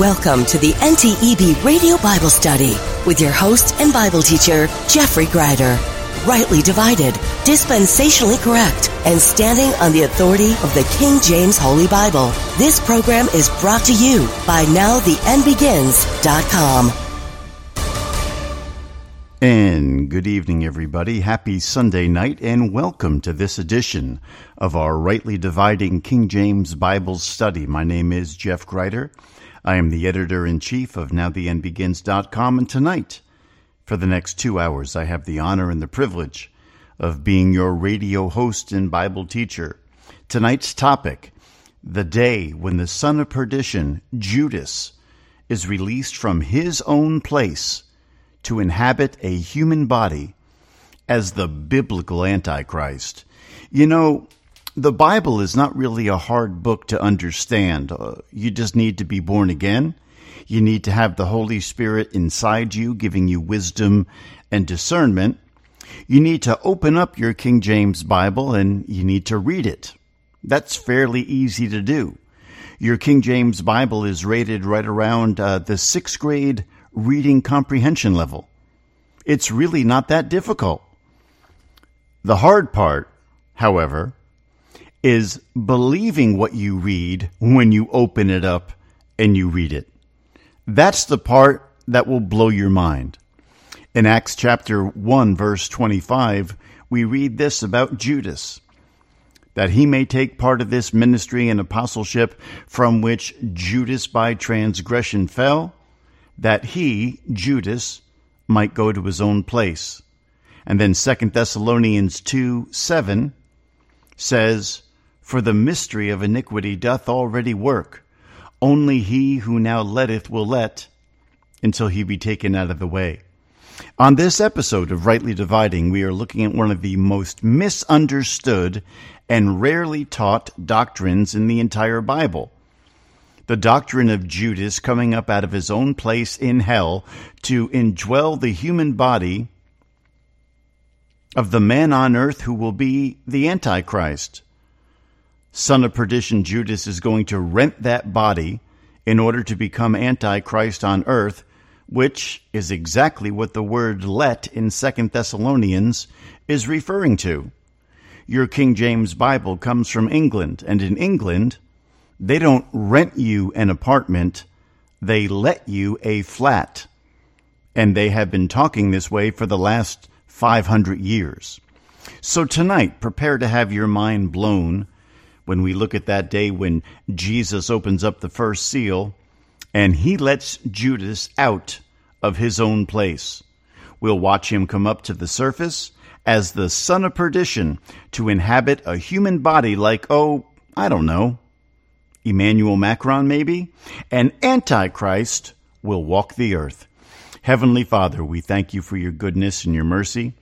Welcome to the NTEB Radio Bible Study with your host and Bible teacher, Jeffrey Greider. Rightly divided, dispensationally correct, and standing on the authority of the King James Holy Bible. This program is brought to you by NowTheEndBegins.com. And good evening, everybody. Happy Sunday night, and welcome to this edition of our Rightly Dividing King James Bible Study. My name is Jeff Greider. I am the editor-in-chief of NowTheEndBegins.com, and tonight, for the next 2 hours, I have the honor and the privilege of being your radio host and Bible teacher. Tonight's topic, the day when the son of perdition, Judas, is released from his own place to inhabit a human body as the biblical Antichrist. You know, the Bible is not really a hard book to understand. You just need to be born again. You need to have the Holy Spirit inside you, giving you wisdom and discernment. You need to open up your King James Bible and you need to read it. That's fairly easy to do. Your King James Bible is rated right around the 6th grade reading comprehension level. It's really not that difficult. The hard part, however, is believing what you read when you open it up and you read it. That's the part that will blow your mind. In Acts chapter 1, verse 25, we read this about Judas, that he may take part of this ministry and apostleship from which Judas by transgression fell, that he, Judas, might go to his own place. And then 2 Thessalonians 2:7 says, "For the mystery of iniquity doth already work. Only he who now letteth will let, until he be taken out of the way." On this episode of Rightly Dividing, we are looking at one of the most misunderstood and rarely taught doctrines in the entire Bible. The doctrine of Judas coming up out of his own place in hell to indwell the human body of the man on earth who will be the Antichrist. Son of perdition Judas is going to rent that body in order to become Antichrist on earth, which is exactly what the word let in 2 Thessalonians is referring to. Your King James Bible comes from England, and in England, they don't rent you an apartment, they let you a flat. And they have been talking this way for the last 500 years. So tonight, prepare to have your mind blown when we look at that day when Jesus opens up the first seal and he lets Judas out of his own place. We'll watch him come up to the surface as the son of perdition to inhabit a human body like, I don't know, Emmanuel Macron maybe? And Antichrist will walk the earth. Heavenly Father, we thank you for your goodness and your mercy.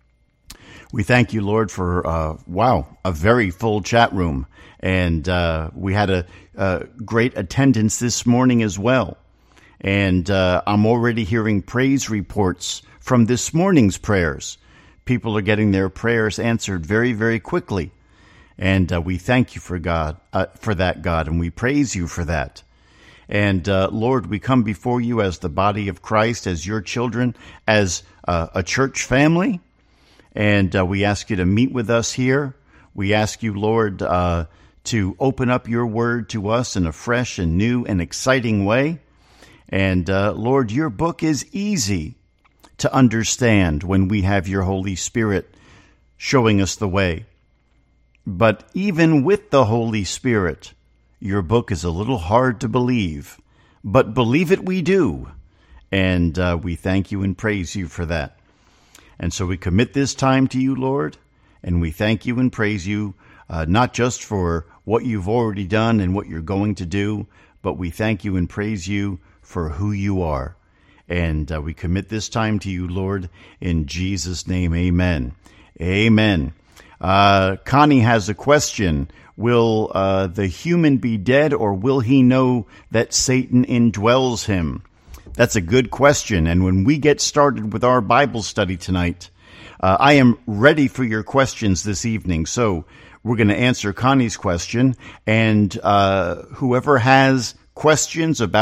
We thank you, Lord, for, a very full chat room. And we had a great attendance this morning as well. And I'm already hearing praise reports from this morning's prayers. People are getting their prayers answered very, very quickly. And we thank you for that, God, and we praise you for that. And Lord, we come before you as the body of Christ, as your children, as a church family. And we ask you to meet with us here. We ask you, Lord, to open up your word to us in a fresh and new and exciting way. And Lord, your book is easy to understand when we have your Holy Spirit showing us the way. But even with the Holy Spirit, your book is a little hard to believe. But believe it we do. And we thank you and praise you for that. And so we commit this time to you, Lord, and we thank you and praise you, not just for what you've already done and what you're going to do, but we thank you and praise you for who you are. And we commit this time to you, Lord, in Jesus' name, amen. Amen. Connie has a question. Will the human be dead, or will he know that Satan indwells him? That's a good question. And when we get started with our Bible study tonight, I am ready for your questions this evening. So we're going to answer Connie's question. And whoever has questions about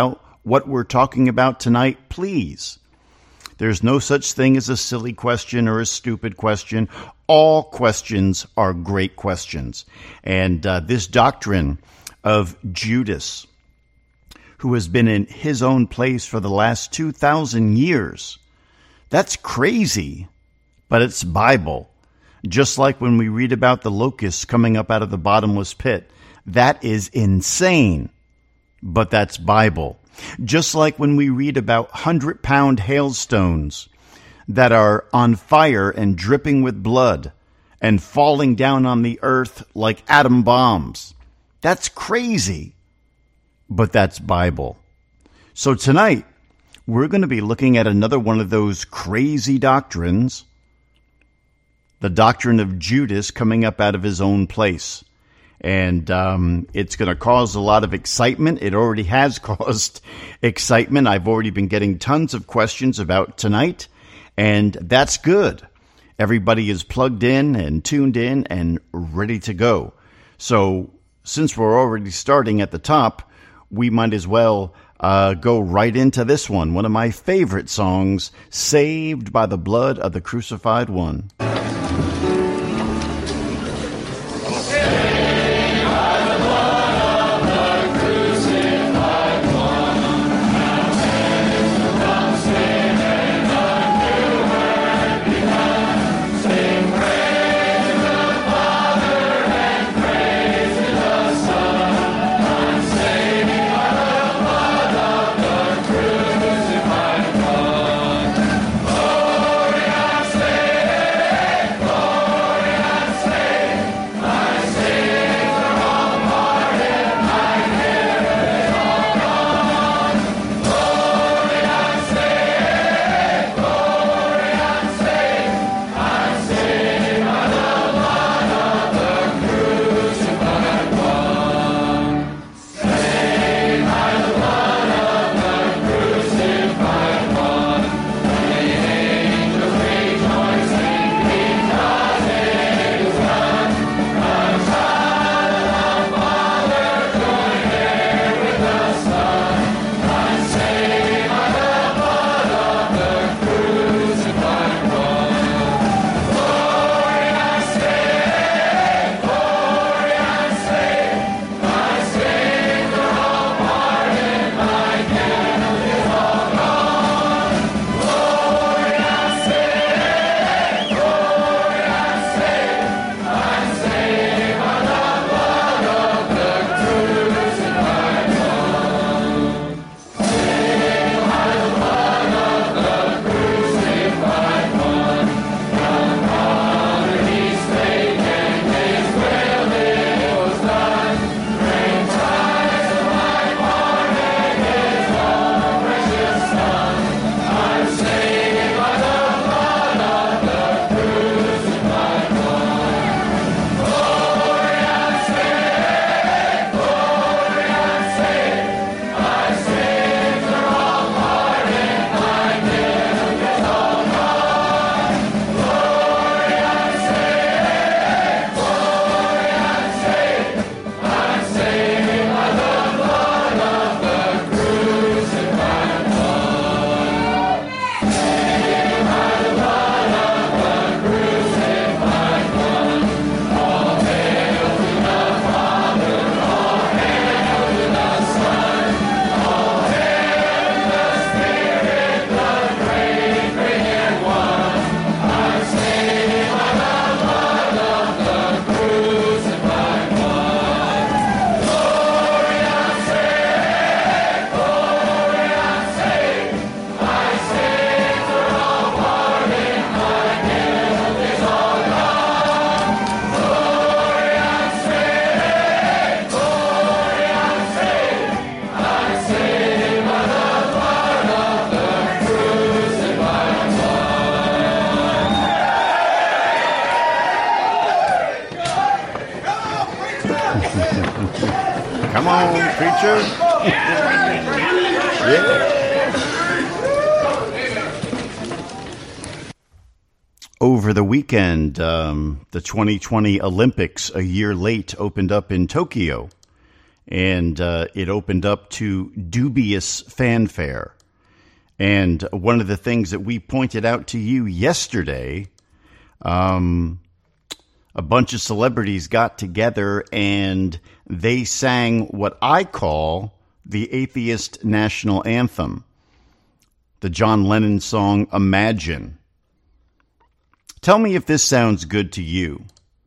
what we're talking about tonight, please. There's no such thing as a silly question or a stupid question. All questions are great questions. And this doctrine of Judas, who has been in his own place for the last 2,000 years, that's crazy, but it's Bible. Just like when we read about the locusts coming up out of the bottomless pit, that is insane, but that's Bible. Just like when we read about 100-pound hailstones that are on fire and dripping with blood and falling down on the earth like atom bombs. That's crazy, but that's Bible. So tonight, we're going to be looking at another one of those crazy doctrines, the doctrine of Judas coming up out of his own place. And it's going to cause a lot of excitement. It already has caused excitement. I've already been getting tons of questions about tonight, and that's good. Everybody is plugged in and tuned in and ready to go. So since we're already starting at the top, we might as well go right into this one of my favorite songs, Saved by the Blood of the Crucified One. Come on, preacher. Yeah. Over the weekend, the 2020 Olympics, a year late, opened up in Tokyo. and it opened up to dubious fanfare. And one of the things that we pointed out to you yesterday, a bunch of celebrities got together and they sang what I call the atheist national anthem, the John Lennon song, Imagine. Tell me if this sounds good to you.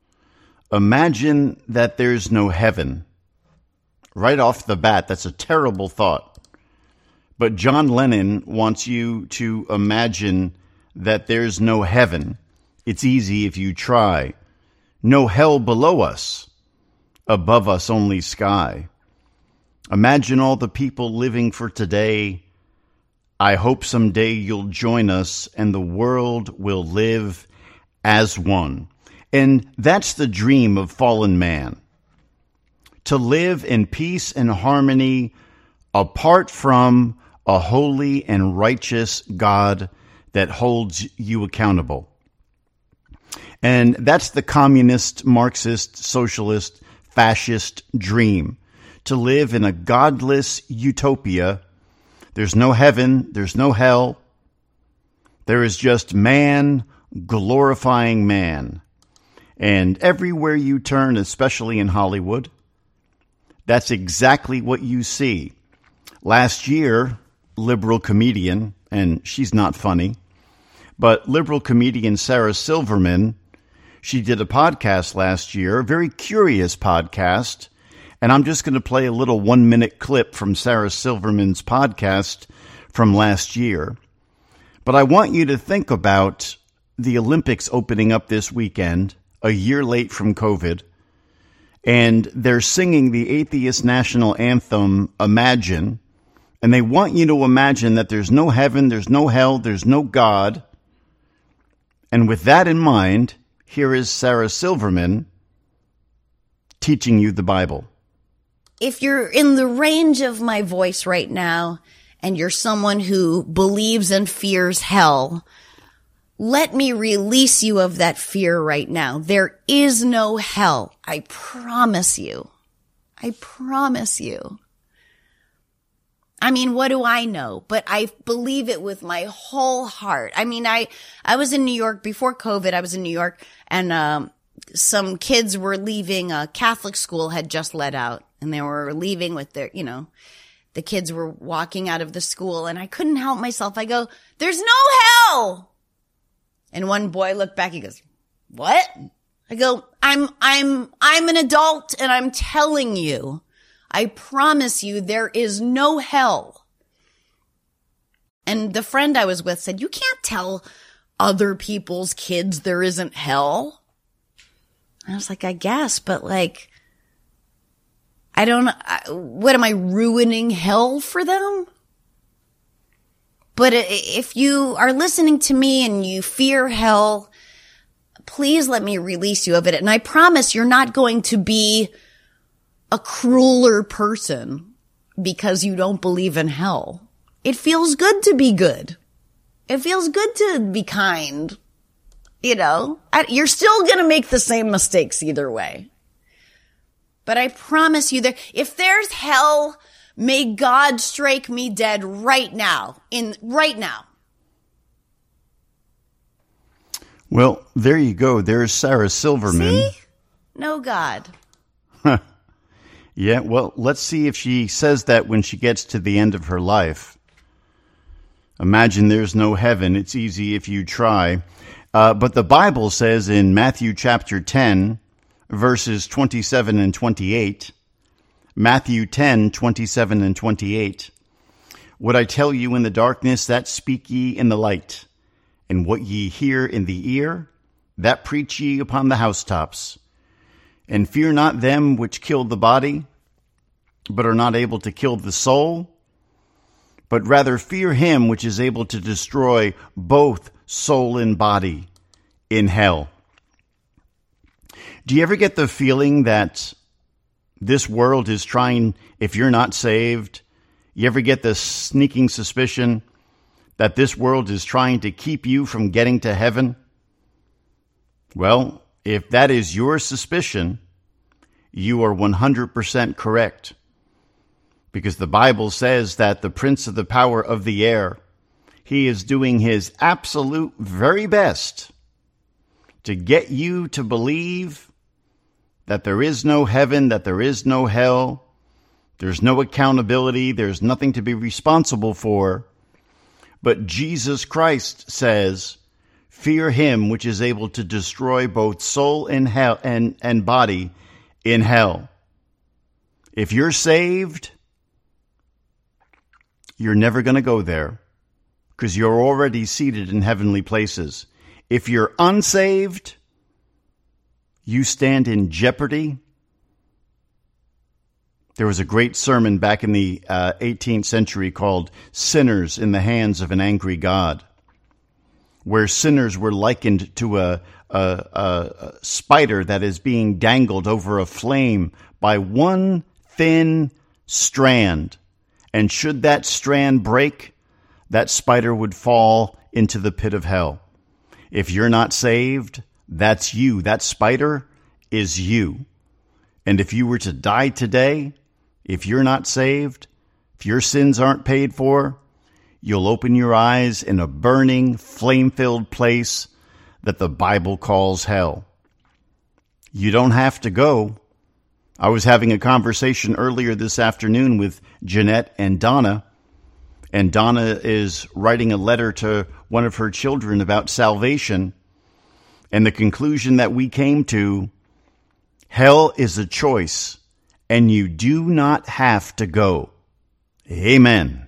Imagine that there's no heaven. Right off the bat, that's a terrible thought. But John Lennon wants you to imagine that there's no heaven. It's easy if you try. No hell below us. Above us only sky. Imagine all the people living for today. I hope someday you'll join us and the world will live as one. And that's the dream of fallen man. To live in peace and harmony apart from a holy and righteous God that holds you accountable. And that's the communist, Marxist, socialist, fascist dream. To live in a godless utopia. There's no heaven, there's no hell. There is just man glorifying man. And everywhere you turn, especially in Hollywood, that's exactly what you see. Last year, liberal comedian, and she's not funny, but liberal comedian Sarah Silverman, she did a podcast last year, a very curious podcast, and I'm just going to play a little 1-minute clip from Sarah Silverman's podcast from last year. But I want you to think about the Olympics opening up this weekend, a year late from COVID, and they're singing the atheist national anthem, Imagine, and they want you to imagine that there's no heaven, there's no hell, there's no God. And with that in mind, here is Sarah Silverman teaching you the Bible. If you're in the range of my voice right now, and you're someone who believes and fears hell, let me release you of that fear right now. There is no hell. I promise you. I promise you. I mean, what do I know? But I believe it with my whole heart. I mean, I was in New York before COVID. I was in New York and, some kids were leaving. A Catholic school had just let out and they were leaving with their, the kids were walking out of the school and I couldn't help myself. I go, there's no hell. And one boy looked back. He goes, what? I go, I'm an adult and I'm telling you, I promise you there is no hell. And the friend I was with said, you can't tell other people's kids there isn't hell. I was like, I guess, but like, I don't know. What am I ruining hell for them? But if you are listening to me and you fear hell, please let me release you of it. And I promise you're not going to be a crueler person because you don't believe in hell. It feels good to be good. It feels good to be kind. You're still going to make the same mistakes either way. But I promise you that if there's hell, may God strike me dead right now. Right now. Well, there you go. There's Sarah Silverman. See? No God. Yeah, well, let's see if she says that when she gets to the end of her life. Imagine there's no heaven. It's easy if you try. But the Bible says in Matthew chapter 10, verses 27 and 28, Matthew 10, 27 and 28, what I tell you in the darkness, that speak ye in the light, and what ye hear in the ear, that preach ye upon the housetops. And fear not them which kill the body, but are not able to kill the soul, but rather fear him which is able to destroy both soul and body in hell. Do you ever get the feeling that this world is trying, if you're not saved, you ever get the sneaking suspicion that this world is trying to keep you from getting to heaven? Well, if that is your suspicion, you are 100% correct. because the Bible says that the prince of the power of the air, he is doing his absolute very best to get you to believe that there is no heaven, that there is no hell, there's no accountability, there's nothing to be responsible for. But Jesus Christ says, fear him which is able to destroy both soul and hell and body in hell. If you're saved, you're never going to go there because you're already seated in heavenly places. If you're unsaved, you stand in jeopardy. There was a great sermon back in the 18th century called Sinners in the Hands of an Angry God, where sinners were likened to a spider that is being dangled over a flame by one thin strand. And should that strand break, that spider would fall into the pit of hell. If you're not saved, that's you. That spider is you. And if you were to die today, if you're not saved, if your sins aren't paid for, you'll open your eyes in a burning, flame-filled place that the Bible calls hell. You don't have to go. I was having a conversation earlier this afternoon with Jeanette and Donna is writing a letter to one of her children about salvation, and the conclusion that we came to, hell is a choice, and you do not have to go. Amen.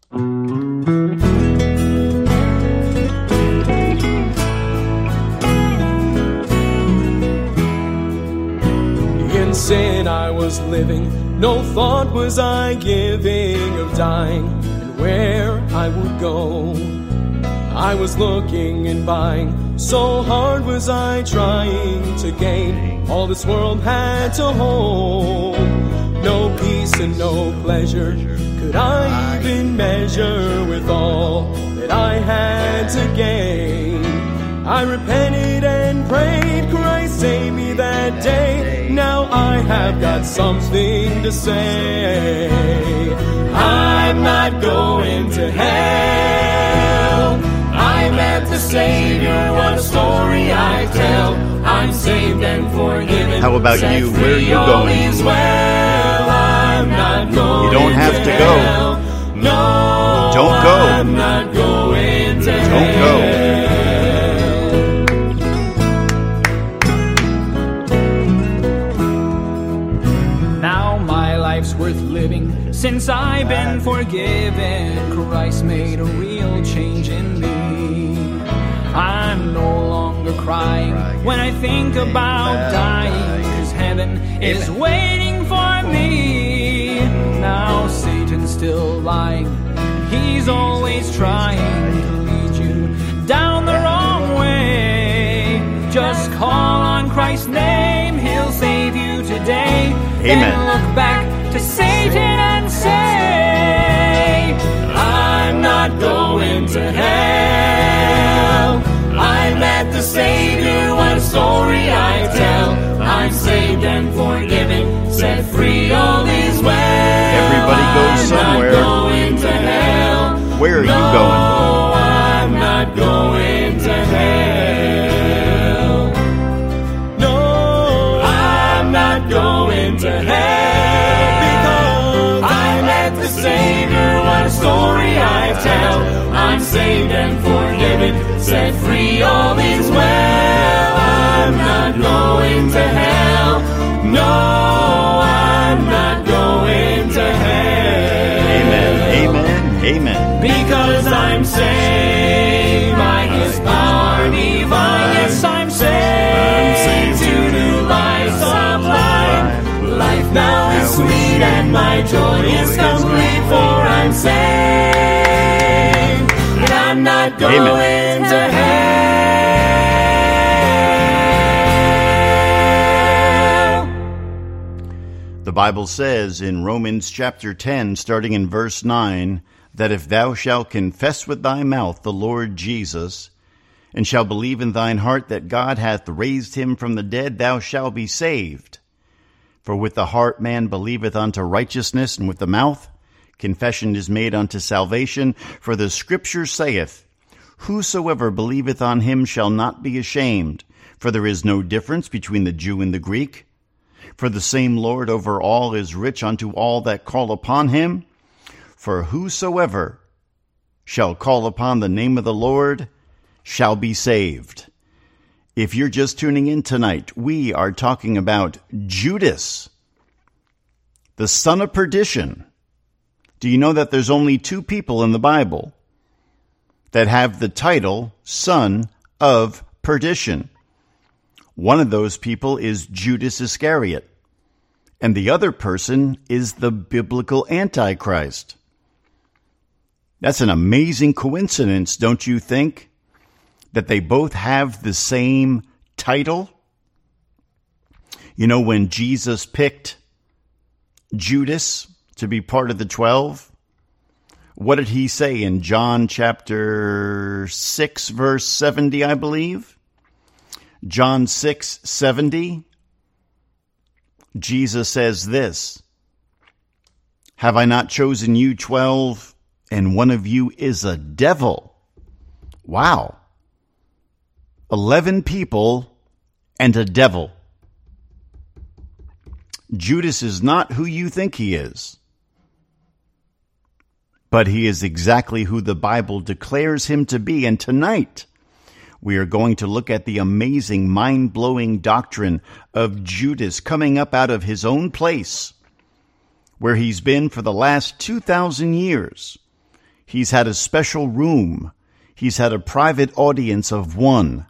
In sin I was living, no thought was I giving of dying and where I would go. I was looking and buying, so hard was I trying to gain all this world had to hold. No peace and no pleasure could I even measure with all that I had to gain. I repented and prayed, Christ save me that day. Now I have got something to say. I'm not going to hell. I met the Savior, what a story I tell. I'm saved and forgiven. How about you? Where are you going? Well, I'm not going. You don't have to go. No, don't go. I'm not going to hell. Don't go. Life's worth living since I've been forgiven. Christ made a real change in me. I'm no longer crying when I think about dying, 'cause heaven is waiting for me. Now Satan's still lying, he's always trying to lead you down the wrong way. Just call on Christ's name, he'll save you today. Amen. Then look back to Satan and say, I'm not going to hell. I met the Savior, what a story I tell. I'm saved and forgiven, set free, all is well. Everybody goes somewhere. I'm not going to hell. Where are you going? No, I'm not going to hell. No, I'm not going to hell. Savior, what a story I tell. I'm saved and forgiven, set free, all is well. I'm not going to hell. No, I'm not going to hell. Amen, amen, amen. Because I'm saved by His power divine. Yes, I'm saved to new life sublime. Life now is sweet and my joy is complete. For I'm saved, and I'm not going to hell. The Bible says in Romans chapter 10, starting in verse 9, that if thou shalt confess with thy mouth the Lord Jesus, and shalt believe in thine heart that God hath raised him from the dead, thou shalt be saved. For with the heart man believeth unto righteousness, and with the mouth confession is made unto salvation. For the Scripture saith, Whosoever believeth on him shall not be ashamed. For there is no difference between the Jew and the Greek. For the same Lord over all is rich unto all that call upon him. For whosoever shall call upon the name of the Lord shall be saved. If you're just tuning in tonight, we are talking about Judas, the son of perdition. Do you know that there's only two people in the Bible that have the title son of perdition? One of those people is Judas Iscariot, and the other person is the biblical Antichrist. That's an amazing coincidence, don't you think? That they both have the same title? You know, when Jesus picked Judas to be part of the 12, what did he say in John chapter 6, verse 70, I believe? John 6:70. Jesus says this, Have I not chosen you 12, and one of you is a devil? Wow. 11 people and a devil. Judas is not who you think he is, but he is exactly who the Bible declares him to be. And tonight, we are going to look at the amazing, mind-blowing doctrine of Judas coming up out of his own place, where he's been for the last 2,000 years. He's had a special room. He's had a private audience of one.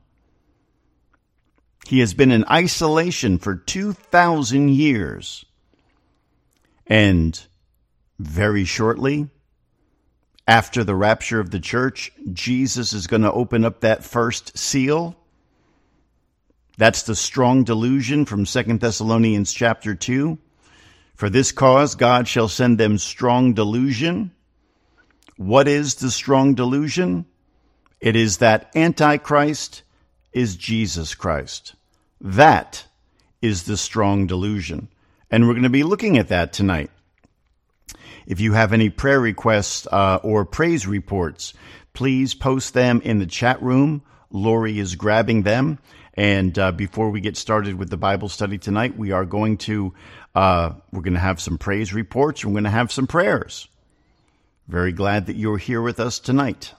He has been in isolation for 2,000 years. And very shortly, after the rapture of the church, Jesus is going to open up that first seal. That's the strong delusion from 2 Thessalonians chapter 2. For this cause God shall send them strong delusion. What is the strong delusion? It is that Antichrist is Jesus Christ. That is the strong delusion. And we're going to be looking at that tonight. If you have any prayer requests or praise reports, please post them in the chat room. Lori is grabbing them. And before we get started with the Bible study tonight, we are going to have some praise reports. We're going to have some prayers. Very glad that you're here with us tonight.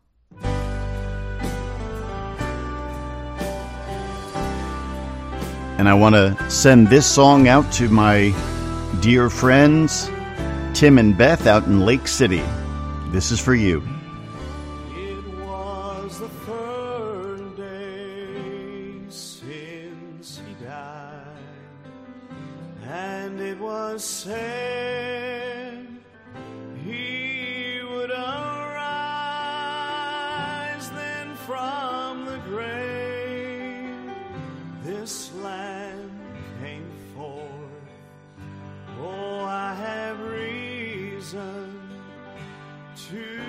And I want to send this song out to my dear friends, Tim and Beth out in Lake City. This is for you. It was the third day since he died, and it was said he would arise then from the grave. This land came forth. Oh, I have reason to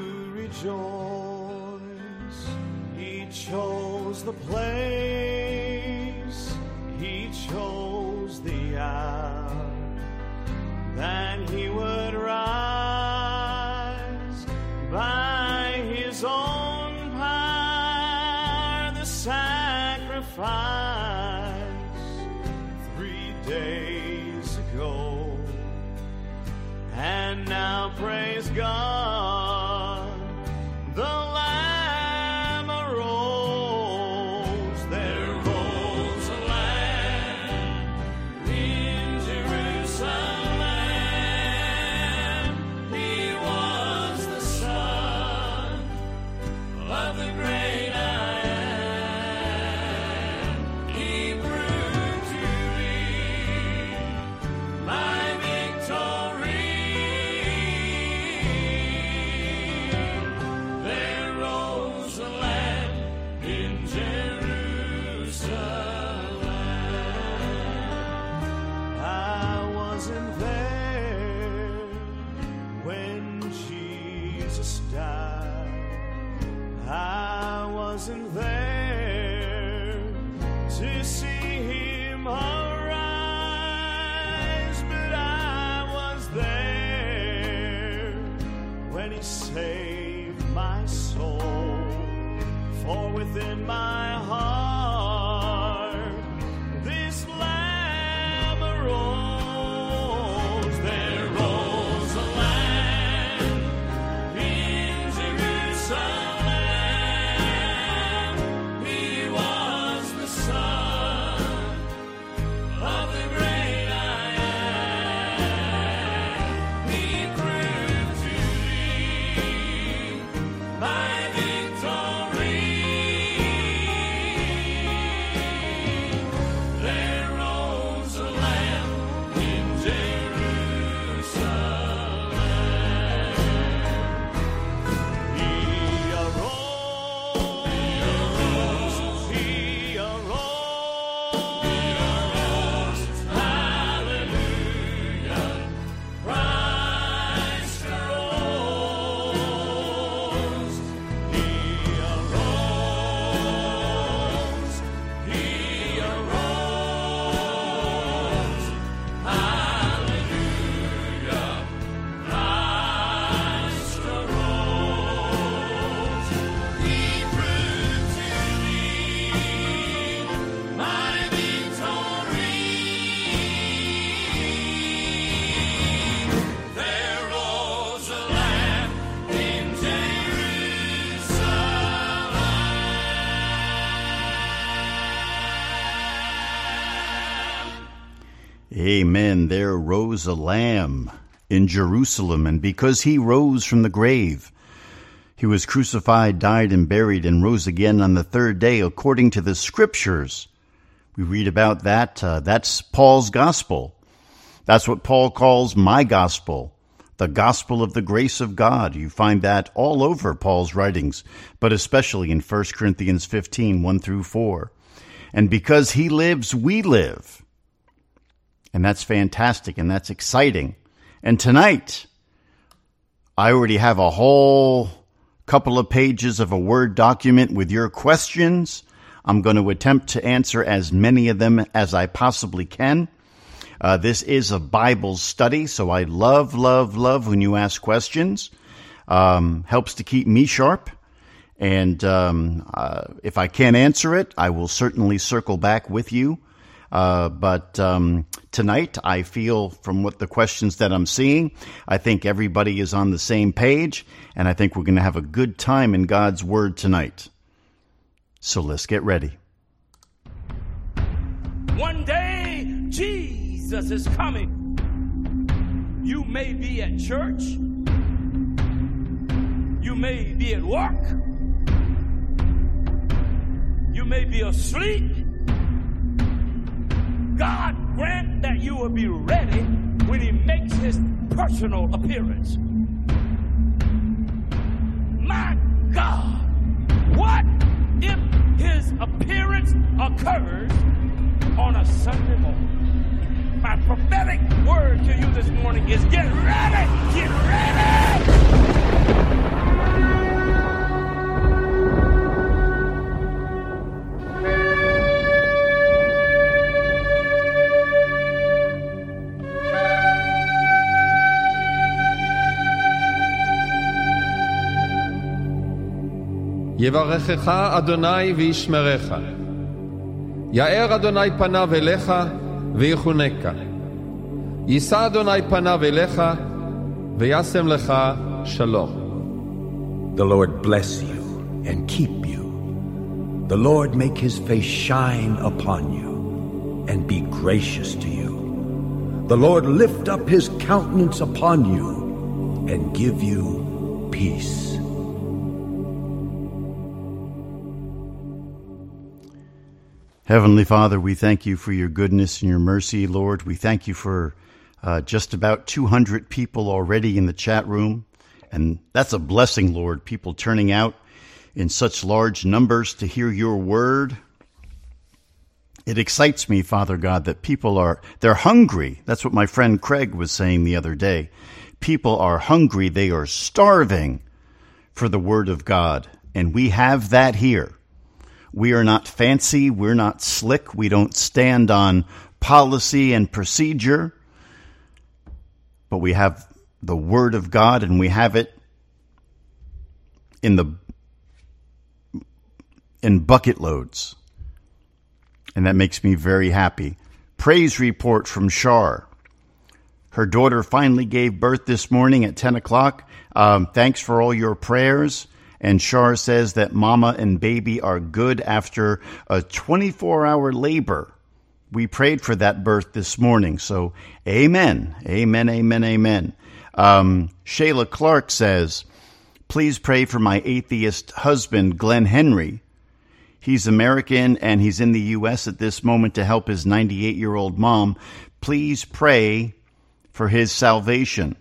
rejoice. He chose the place, he chose the hour, that he would rise by his own power, the sacrifice 3 days ago. And now praise God, the Lamb arose. There rose a Lamb in Jerusalem. He was the Son of the great I Am. He proved to be my victory. There rose a Lamb in Jerusalem. I wasn't there when Jesus died. I wasn't there to see him arise. when he saved my soul. For within my heart this Lamb arose. There rose a Lamb in Jerusalem. He was the Son of the great I am. He proved to be my victory. There rose a Lamb in Jerusalem. He arose. He arose. Hallelujah. Christ arose. He arose. He arose. Hallelujah. Christ arose. He proved to be my victory. There rose a Lamb in Jerusalem. Amen. There rose a Lamb in Jerusalem, and because he rose from the grave, he was crucified, died, and buried, and rose again on the third day, according to the Scriptures. We read about that. That's Paul's gospel. That's what Paul calls my gospel, the gospel of the grace of God. You find that all over Paul's writings, but especially in 1 Corinthians 15, 1 through 4. And because he lives, we live. And that's fantastic, and that's exciting. And tonight, I already have a whole couple of pages of a Word document with your questions. I'm going to attempt to answer as many of them as I possibly can. This is a Bible study, so I love when you ask questions. Helps to keep me sharp. And if I can't answer it, I will certainly circle back with you. But tonight, I feel from what the questions that I'm seeing, I think everybody is on the same page, and I think we're going to have a good time in God's Word tonight. So let's get ready. One day, Jesus is coming. You may be at church. You may be at work. You may be asleep. God grant that you will be ready when he makes his personal appearance. My God, what if his appearance occurs on a Sunday morning? My prophetic word to you this morning is get ready! Get ready! יברכך אדוני וישמרך. יאר אדוני פניו אליך ויחונקה. יישא אדוני פניו אליך וישם לך שלום. The Lord bless you and keep you. The Lord make his face shine upon you and be gracious to you. The Lord lift up his countenance upon you and give you peace. Heavenly Father, we thank you for your goodness and your mercy, Lord. We thank you for just about 200 people already in the chat room. And that's a blessing, Lord, people turning out in such large numbers to hear your word. It excites me, Father God, that people they're hungry. That's what my friend Craig was saying the other day. People are hungry. They are starving for the word of God. And we have that here. We are not fancy. We're not slick. We don't stand on policy and procedure. But we have the Word of God, and we have it bucket loads. And that makes me very happy. Praise report from Shar. Her daughter finally gave birth this morning at 10 o'clock. Thanks for all your prayers. And Shar says that mama and baby are good after a 24-hour labor. We prayed for that birth this morning. So amen, amen, amen, amen. Shayla Clark says, please pray for my atheist husband, Glenn Henry. He's American and he's in the U.S. at this moment to help his 98-year-old mom. Please pray for his salvation.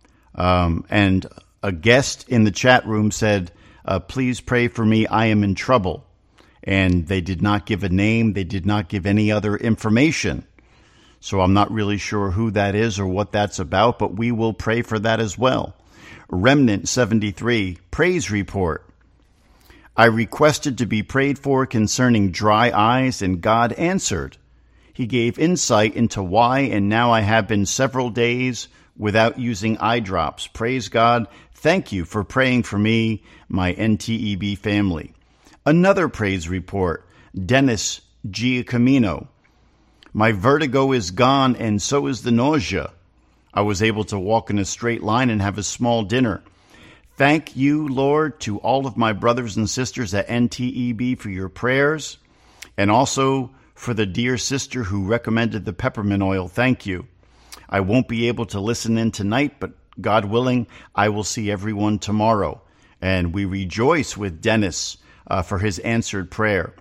And a guest in the chat room said, please pray for me. I am in trouble. And they did not give a name. They did not give any other information. So I'm not really sure who that is or what that's about, but we will pray for that as well. Remnant 73, praise report. I requested to be prayed for concerning dry eyes, and God answered. He gave insight into why, and now I have been several days without using eye drops. Praise God. Thank you for praying for me, my NTEB family. Another praise report. Dennis Giacomino. My vertigo is gone, and so is the nausea. I was able to walk in a straight line and have a small dinner. Thank you, Lord, to all of my brothers and sisters at NTEB for your prayers, and also for the dear sister who recommended the peppermint oil. Thank you. I won't be able to listen in tonight, but God willing, I will see everyone tomorrow. And we rejoice with Dennis for his answered prayer.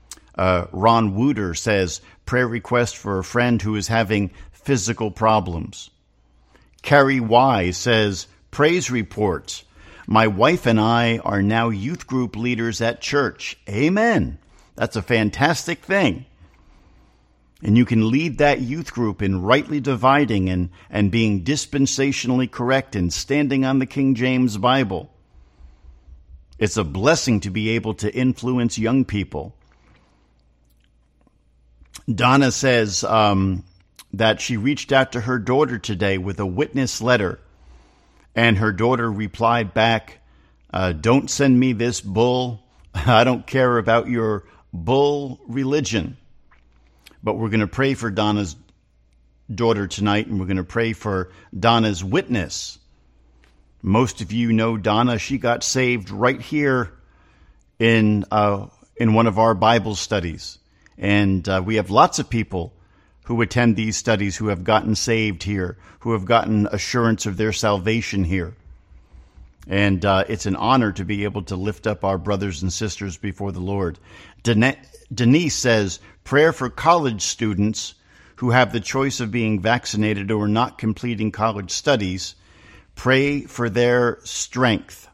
Ron Wooter says, prayer request for a friend who is having physical problems. Carrie Y says, praise reports. My wife and I are now youth group leaders at church. Amen. That's a fantastic thing. And you can lead that youth group in rightly dividing and being dispensationally correct and standing on the King James Bible. It's a blessing to be able to influence young people. Donna says that she reached out to her daughter today with a witness letter. And her daughter replied back, don't send me this bull. I don't care about your bull religion. But we're going to pray for Donna's daughter tonight, and we're going to pray for Donna's witness. Most of you know Donna. She got saved right here in one of our Bible studies. And we have lots of people who attend these studies who have gotten saved here, who have gotten assurance of their salvation here. And it's an honor to be able to lift up our brothers and sisters before the Lord. Denise says, prayer for college students who have the choice of being vaccinated or not completing college studies. Pray for their strength.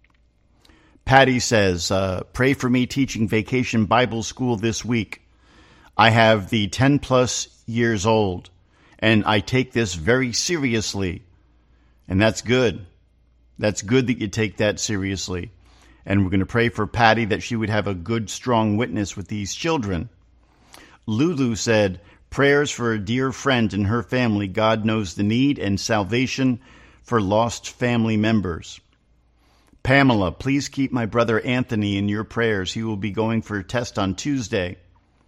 Patty says, pray for me teaching Vacation Bible School this week. I have the 10-plus years old, and I take this very seriously. And that's good. That's good that you take that seriously. And we're going to pray for Patty that she would have a good, strong witness with these children. Lulu said, prayers for a dear friend and her family. God knows the need and salvation for lost family members. Pamela, please keep my brother Anthony in your prayers. He will be going for a test on Tuesday.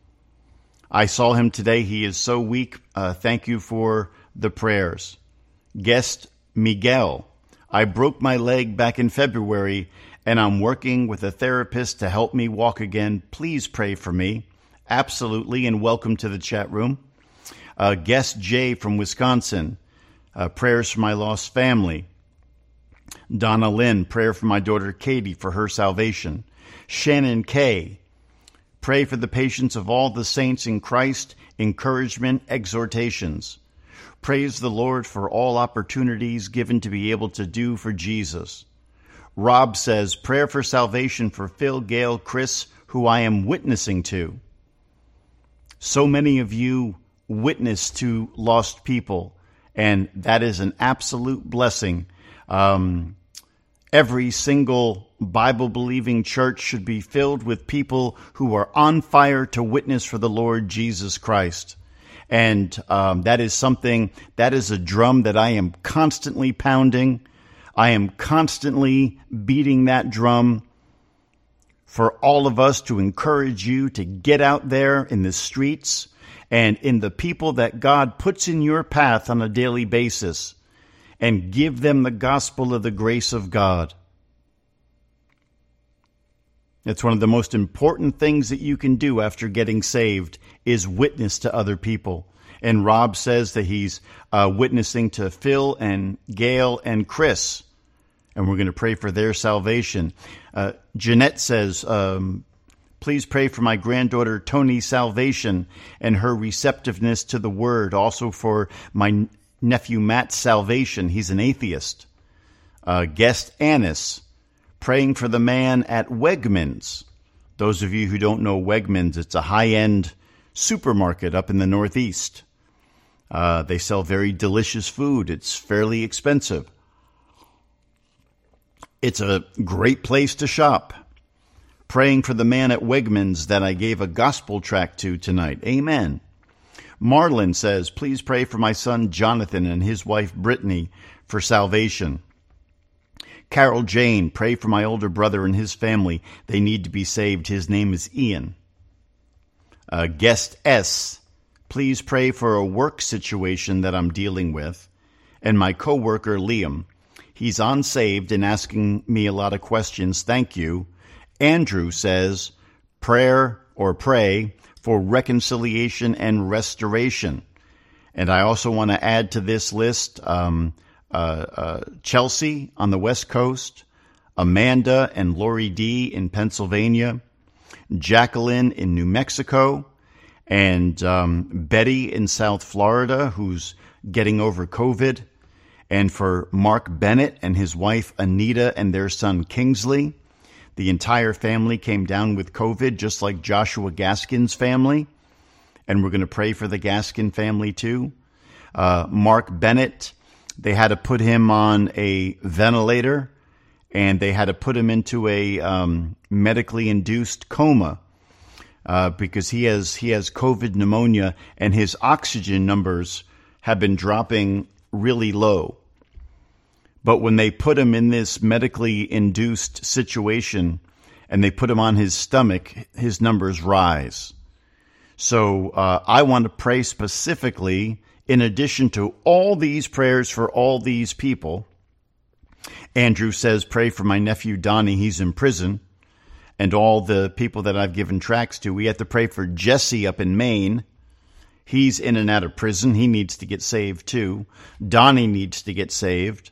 I saw him today. He is so weak. Thank you for the prayers. Guest Miguel, I broke my leg back in February, and I'm working with a therapist to help me walk again. Please pray for me. Absolutely, and welcome to the chat room. Guest Jay from Wisconsin, prayers for my lost family. Donna Lynn, prayer for my daughter Katie for her salvation. Shannon K., pray for the patience of all the saints in Christ, encouragement, exhortations. Praise the Lord for all opportunities given to be able to do for Jesus. Rob says, prayer for salvation for Phil, Gail, Chris, who I am witnessing to. So many of you witness to lost people, and that is an absolute blessing. Every single Bible-believing church should be filled with people who are on fire to witness for the Lord Jesus Christ. And that is a drum that I am constantly pounding. I am constantly beating that drum for all of us to encourage you to get out there in the streets and in the people that God puts in your path on a daily basis and give them the gospel of the grace of God. It's one of the most important things that you can do after getting saved is witness to other people. And Rob says that he's witnessing to Phil and Gail and Chris, and we're going to pray for their salvation. Jeanette says, please pray for my granddaughter Tony's salvation and her receptiveness to the word. Also for my nephew Matt's salvation. He's an atheist. Guest Annis, praying for the man at Wegmans. Those of you who don't know Wegmans, it's a high-end supermarket up in the Northeast. They sell very delicious food. It's fairly expensive. It's a great place to shop. Praying for the man at Wegmans that I gave a gospel tract to tonight. Amen. Marlon says, please pray for my son Jonathan and his wife Brittany for salvation. Carol Jane, pray for my older brother and his family. They need to be saved. His name is Ian. Guest S, please pray for a work situation that I'm dealing with. And my coworker Liam, he's unsaved and asking me a lot of questions. Thank you. Andrew says, pray for reconciliation and restoration. And I also want to add to this list Chelsea on the West Coast, Amanda and Lori D. in Pennsylvania, Jacqueline in New Mexico, and Betty in South Florida, who's getting over COVID, and for Mark Bennett and his wife Anita and their son Kingsley. The entire family came down with COVID, just like Joshua Gaskin's family, and we're going to pray for the Gaskin family too. Mark Bennett, they had to put him on a ventilator, and they had to put him into a medically induced coma because he has COVID pneumonia, and his oxygen numbers have been dropping really low. But when they put him in this medically induced situation and they put him on his stomach, his numbers rise. So I want to pray specifically, in addition to all these prayers for all these people. Andrew says, pray for my nephew Donnie, he's in prison, and all the people that I've given tracts to. We have to pray for Jesse up in Maine. He's in and out of prison. He needs to get saved too. Donnie needs to get saved.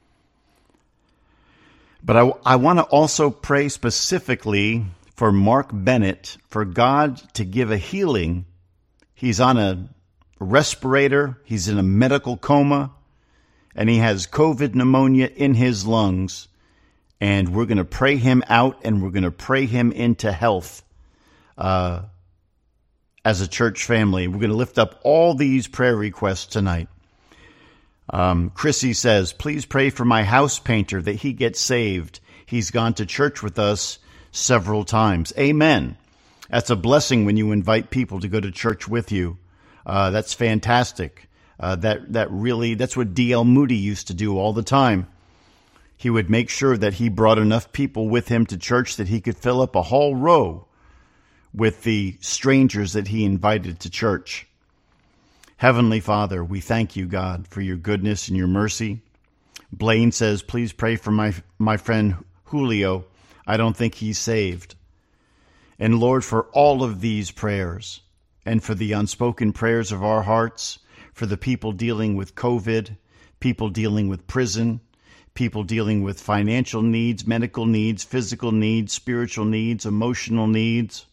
But I want to also pray specifically for Mark Bennett, for God to give a healing. He's on a respirator, he's in a medical coma, and he has COVID pneumonia in his lungs. And we're going to pray him out, and we're going to pray him into health as a church family. We're going to lift up all these prayer requests tonight. Chrissy says, please pray for my house painter that he gets saved. He's gone to church with us several times. Amen. That's a blessing when you invite people to go to church with you. That's fantastic. That's what D.L. Moody used to do all the time. He would make sure that he brought enough people with him to church that he could fill up a whole row with the strangers that he invited to church. Heavenly Father, we thank you, God, for your goodness and your mercy. Blaine says, please pray for my friend Julio. I don't think he's saved. And Lord, for all of these prayers and for the unspoken prayers of our hearts, for the people dealing with COVID, people dealing with prison, people dealing with financial needs, medical needs, physical needs, spiritual needs, emotional needs.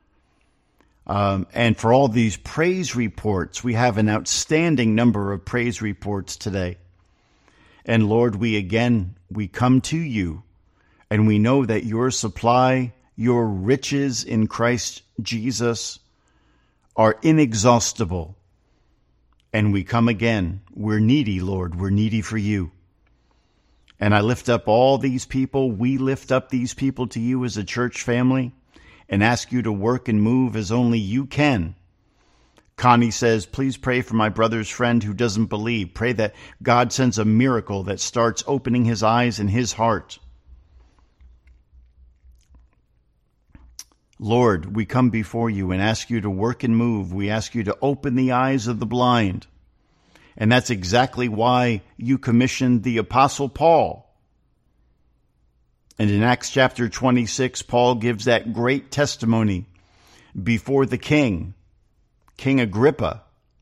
And for all these praise reports, we have an outstanding number of praise reports today. And Lord, we come to you, and we know that your supply, your riches in Christ Jesus are inexhaustible. And we come again. We're needy, Lord. We're needy for you. And I lift up all these people. We lift up these people to you as a church family and ask you to work and move as only you can. Connie says, please pray for my brother's friend who doesn't believe. Pray that God sends a miracle that starts opening his eyes and his heart. Lord, we come before you and ask you to work and move. We ask you to open the eyes of the blind. And that's exactly why you commissioned the Apostle Paul. And in Acts chapter 26, Paul gives that great testimony before the king, King Agrippa.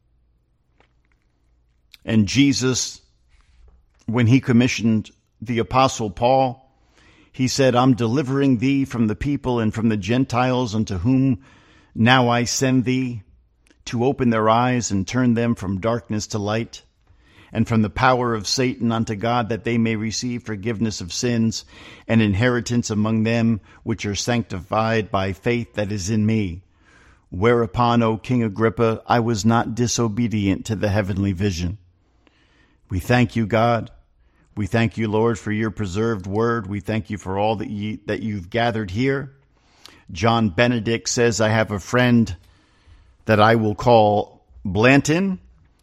And Jesus, when he commissioned the Apostle Paul, he said, I'm delivering thee from the people and from the Gentiles unto whom now I send thee, to open their eyes and turn them from darkness to light, and from the power of Satan unto God, that they may receive forgiveness of sins and inheritance among them which are sanctified by faith that is in me. Whereupon, O King Agrippa, I was not disobedient to the heavenly vision. We thank you, God. We thank you, Lord, for your preserved word. We thank you for all that you've gathered here. John Benedict says, I have a friend that I will call Blanton,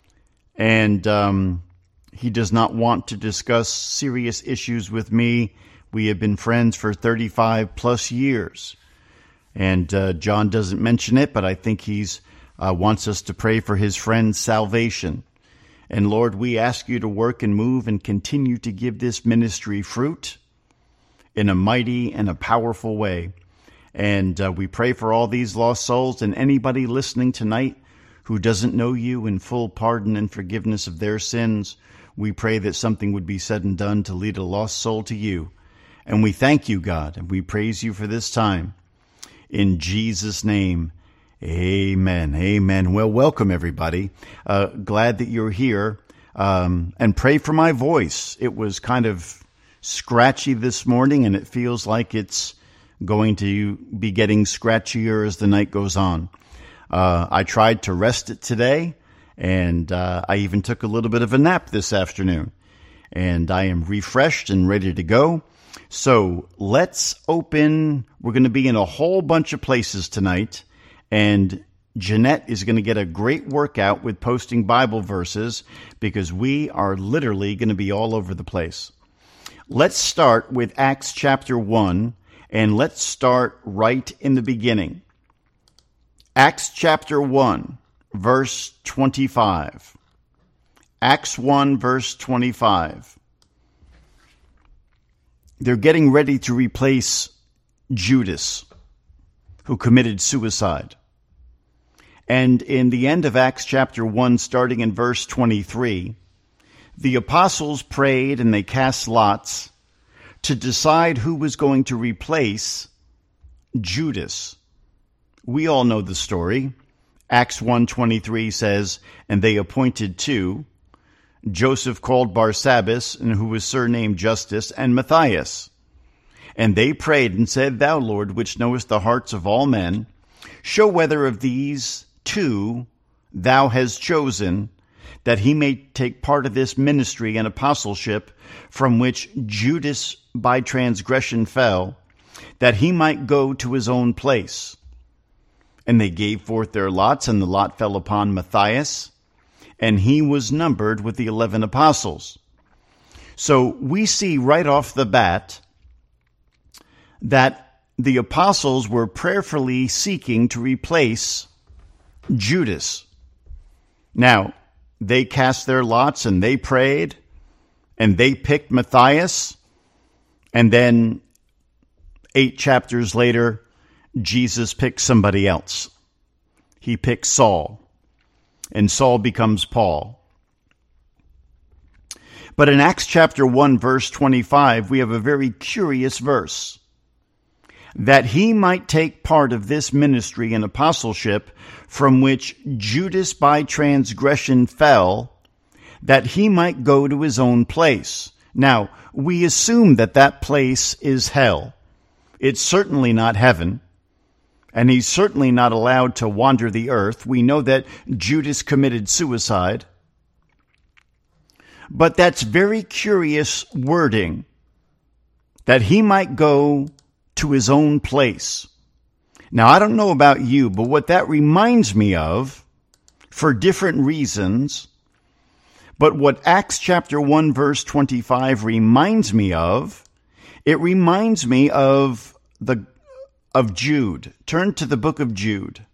and he does not want to discuss serious issues with me. We have been friends for 35 plus years. And John doesn't mention it, but I think he's wants us to pray for his friend's salvation. And Lord, we ask you to work and move and continue to give this ministry fruit in a mighty and a powerful way. And we pray for all these lost souls and anybody listening tonight who doesn't know you in full pardon and forgiveness of their sins. We pray that something would be said and done to lead a lost soul to you. And we thank you, God, and we praise you for this time. In Jesus' name, amen. Amen. Well, welcome, everybody. Glad that you're here. And pray for my voice. It was kind of scratchy this morning, and it feels like it's going to be getting scratchier as the night goes on. I tried to rest it today, and I even took a little bit of a nap this afternoon. And I am refreshed and ready to go. So let's open. We're going to be in a whole bunch of places tonight, and Jeanette is going to get a great workout with posting Bible verses because we are literally going to be all over the place. Let's start with Acts chapter 1, and let's start right in the beginning. Acts chapter 1, verse 25. Acts 1, verse 25. They're getting ready to replace Judas, who committed suicide. And in the end of Acts chapter 1, starting in verse 23, the apostles prayed and they cast lots to decide who was going to replace Judas. We all know the story. Acts 1:23 says, and they appointed two, Joseph called Barsabbas, and who was surnamed Justus, and Matthias. And they prayed and said, Thou, Lord, which knowest the hearts of all men, show whether of these two thou hast chosen, that he may take part of this ministry and apostleship from which Judas by transgression fell, that he might go to his own place. And they gave forth their lots, and the lot fell upon Matthias, and he was numbered with the 11 apostles. So we see right off the bat that the apostles were prayerfully seeking to replace Judas. Now, they cast their lots and they prayed and they picked Matthias. And then 8 chapters later, Jesus picks somebody else. He picks Saul. And Saul becomes Paul. But in Acts chapter 1, verse 25, we have a very curious verse. That he might take part of this ministry and apostleship from which Judas by transgression fell, that he might go to his own place. Now, we assume that that place is hell. It's certainly not heaven. And he's certainly not allowed to wander the earth. We know that Judas committed suicide. But that's very curious wording, that he might go to his own place. Now, I don't know about you, but what that reminds me of, for different reasons. But what Acts chapter 1 verse 25 reminds me of, it reminds me of Jude. Turn to the book of Jude.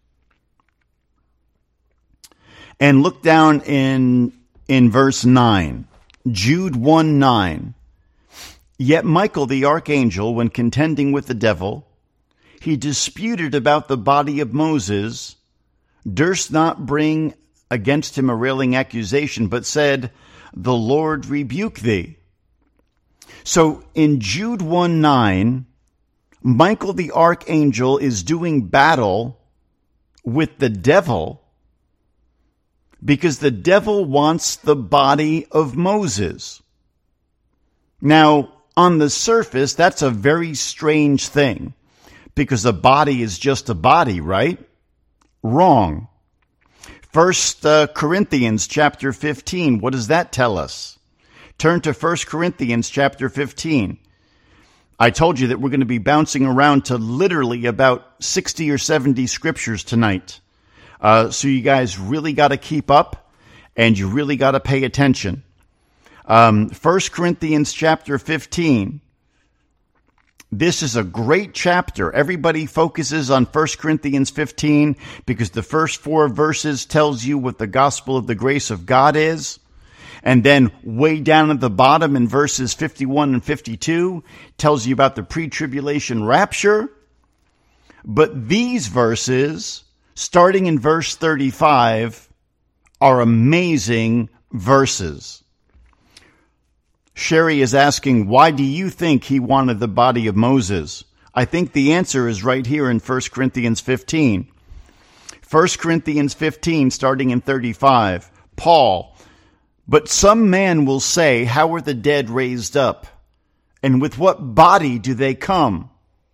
And look down in verse 9. Jude 1:9. Yet Michael the archangel, when contending with the devil, he disputed about the body of Moses, durst not bring against him a railing accusation, but said, the Lord rebuke thee. So in Jude 1:9, Michael the archangel is doing battle with the devil because the devil wants the body of Moses. Now, on the surface, that's a very strange thing because a body is just a body, right? Wrong. 1 Corinthians chapter 15, what does that tell us? Turn to 1 Corinthians chapter 15. I told you that we're going to be bouncing around to literally about 60 or 70 scriptures tonight. So you guys really got to keep up and you really got to pay attention. 1 Corinthians chapter 15. This is a great chapter. Everybody focuses on 1 Corinthians 15 because the first 4 verses tells you what the gospel of the grace of God is. And then way down at the bottom in verses 51 and 52 tells you about the pre-tribulation rapture. But these verses, starting in verse 35, are amazing verses. Sherry is asking, why do you think he wanted the body of Moses? I think the answer is right here in 1 Corinthians 15. 1 Corinthians 15, starting in 35. Paul, but some man will say, how are the dead raised up? And with what body do they come?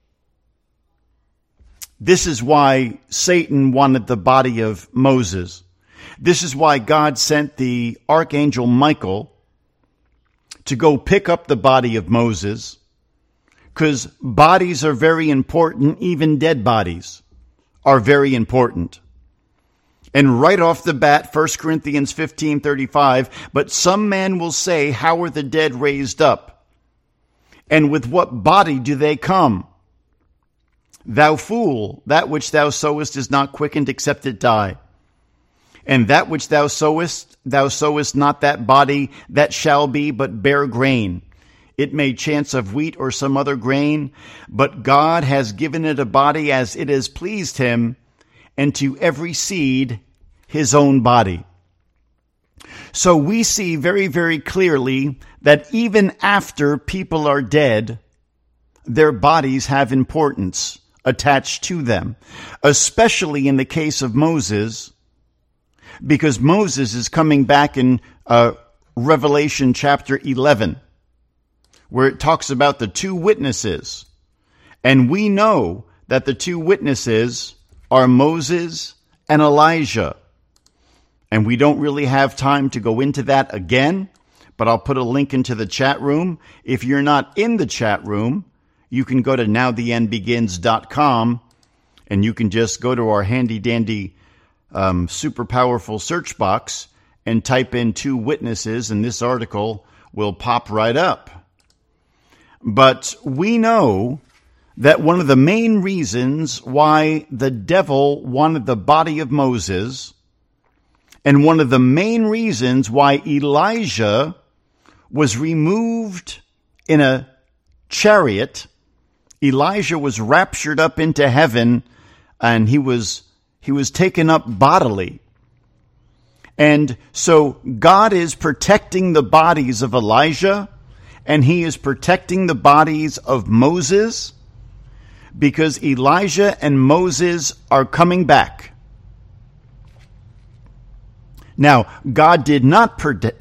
This is why Satan wanted the body of Moses. This is why God sent the archangel Michael to go pick up the body of Moses, because bodies are very important. Even dead bodies are very important. And right off the bat, 1 Corinthians 15:35, but some man will say, how are the dead raised up? And with what body do they come? Thou fool, that which thou sowest is not quickened except it die. And that which thou sowest not that body that shall be, but bear grain. It may chance of wheat or some other grain, but God has given it a body as it has pleased him, and to every seed his own body. So we see very, very clearly that even after people are dead, their bodies have importance attached to them, especially in the case of Moses, because Moses is coming back in Revelation chapter 11, where it talks about the 2 witnesses. And we know that the 2 witnesses are Moses and Elijah. And we don't really have time to go into that again, but I'll put a link into the chat room. If you're not in the chat room, you can go to nowtheendbegins.com and you can just go to our handy dandy super powerful search box and type in 2 witnesses, and this article will pop right up. But we know that one of the main reasons why the devil wanted the body of Moses, and one of the main reasons why Elijah was removed in a chariot, Elijah was raptured up into heaven, and he was taken up bodily. And so God is protecting the bodies of Elijah, and he is protecting the bodies of Moses, because Elijah and Moses are coming back. Now, God did not protect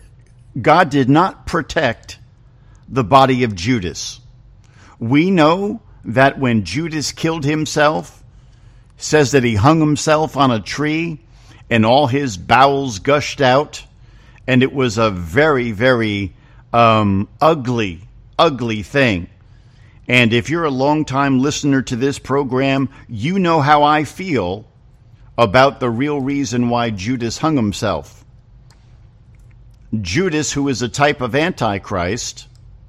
the body of Judas. We know that when Judas killed himself, says that he hung himself on a tree and all his bowels gushed out, and it was a very, very ugly thing. And if you're a longtime listener to this program, you know how I feel about the real reason why Judas hung himself. Judas, who is a type of Antichrist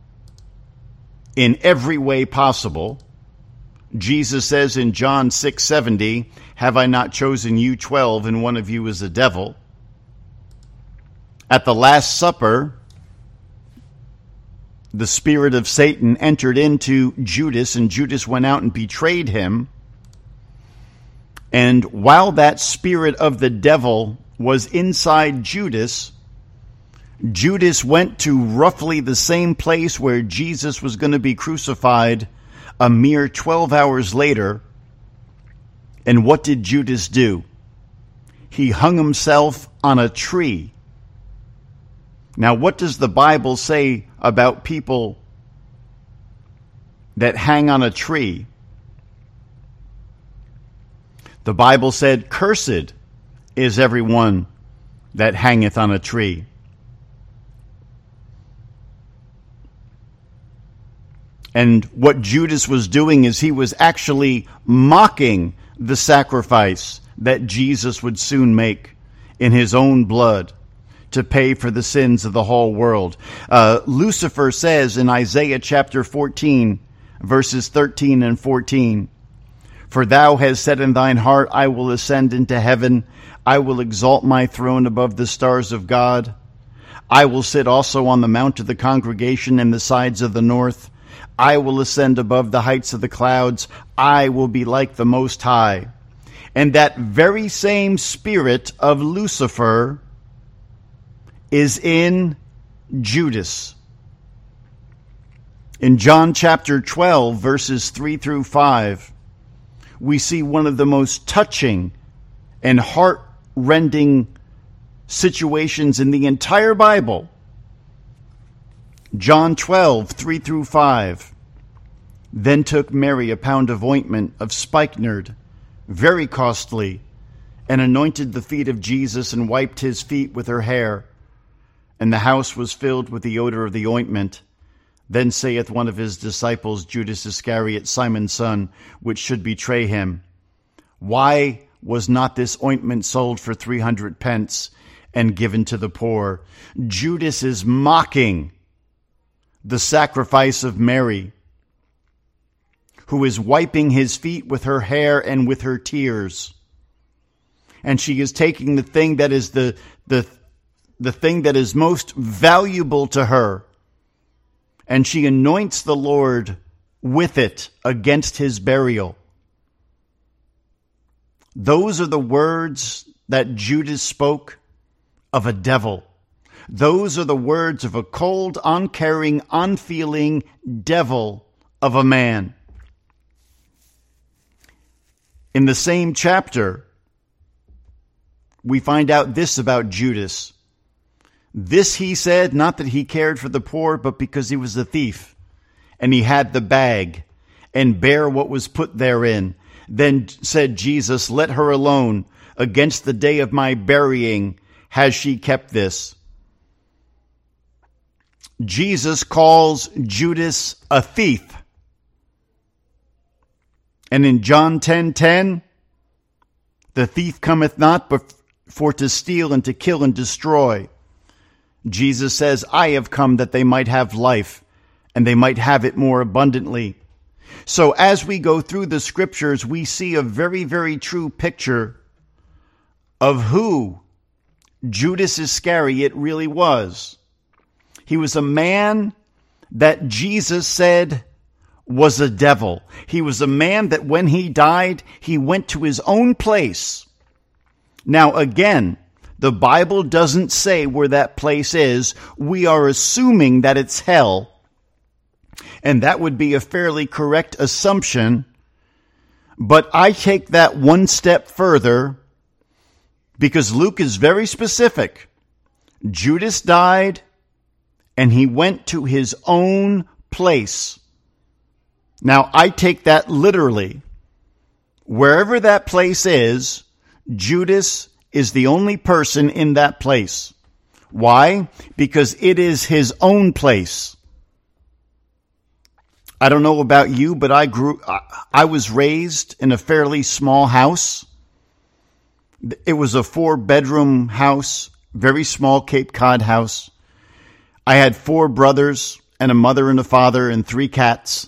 in every way possible. Jesus says in John 6:70, "Have I not chosen you 12, and one of you is a devil?" At the Last Supper, the spirit of Satan entered into Judas, and Judas went out and betrayed him. And while that spirit of the devil was inside Judas, Judas went to roughly the same place where Jesus was going to be crucified a mere 12 hours later. And what did Judas do? He hung himself on a tree. Now, what does the Bible say about people that hang on a tree? The Bible said, "Cursed is everyone that hangeth on a tree." And what Judas was doing is he was actually mocking the sacrifice that Jesus would soon make in his own blood to pay for the sins of the whole world. Lucifer says in Isaiah chapter 14, verses 13 and 14, "For thou hast said in thine heart, I will ascend into heaven. I will exalt my throne above the stars of God. I will sit also on the mount of the congregation in the sides of the north. I will ascend above the heights of the clouds. I will be like the Most High." And that very same spirit of Lucifer is in Judas. In John chapter 12, verses 3 through 5, we see one of the most touching and heart-rending situations in the entire Bible. John 12, 3 through 5. "Then took Mary a pound of ointment of spikenard, very costly, and anointed the feet of Jesus and wiped his feet with her hair. And the house was filled with the odor of the ointment. Then saith one of his disciples, Judas Iscariot, Simon's son, which should betray him, Why was not this ointment sold for 300 pence and given to the poor?" Judas is mocking the sacrifice of Mary, who is wiping his feet with her hair and with her tears. And she is taking the thing that is the thing that is most valuable to her, and she anoints the Lord with it against his burial. Those are the words that Judas spoke of a devil. Those are the words of a cold, uncaring, unfeeling devil of a man. In the same chapter, we find out this about Judas. "This he said, not that he cared for the poor, but because he was a thief, and he had the bag, and bare what was put therein. Then said Jesus, Let her alone. Against the day of my burying has she kept this." Jesus calls Judas a thief. And in John 10:10, "The thief cometh not but for to steal and to kill and destroy." Jesus says, "I have come that they might have life, and they might have it more abundantly." So as we go through the scriptures, we see a very, very true picture of who Judas Iscariot really was. He was a man that Jesus said was a devil. He was a man that when he died, he went to his own place. Now again, the Bible doesn't say where that place is. We are assuming that it's hell. And that would be a fairly correct assumption. But I take that one step further because Luke is very specific. Judas died and he went to his own place. Now, I take that literally. Wherever that place is, Judas is the only person in that place. Why? Because it is his own place. I don't know about you, but I was raised in a fairly small house. It was a 4-bedroom house, very small Cape Cod house. I had 4 brothers and a mother and a father and 3 cats.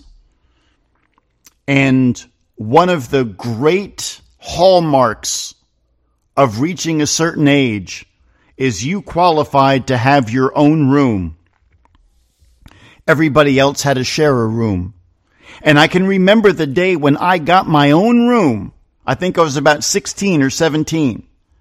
And one of the great hallmarks of reaching a certain age is you qualified to have your own room. Everybody else had to share a room. And I can remember the day when I got my own room. I think I was about 16 or 17.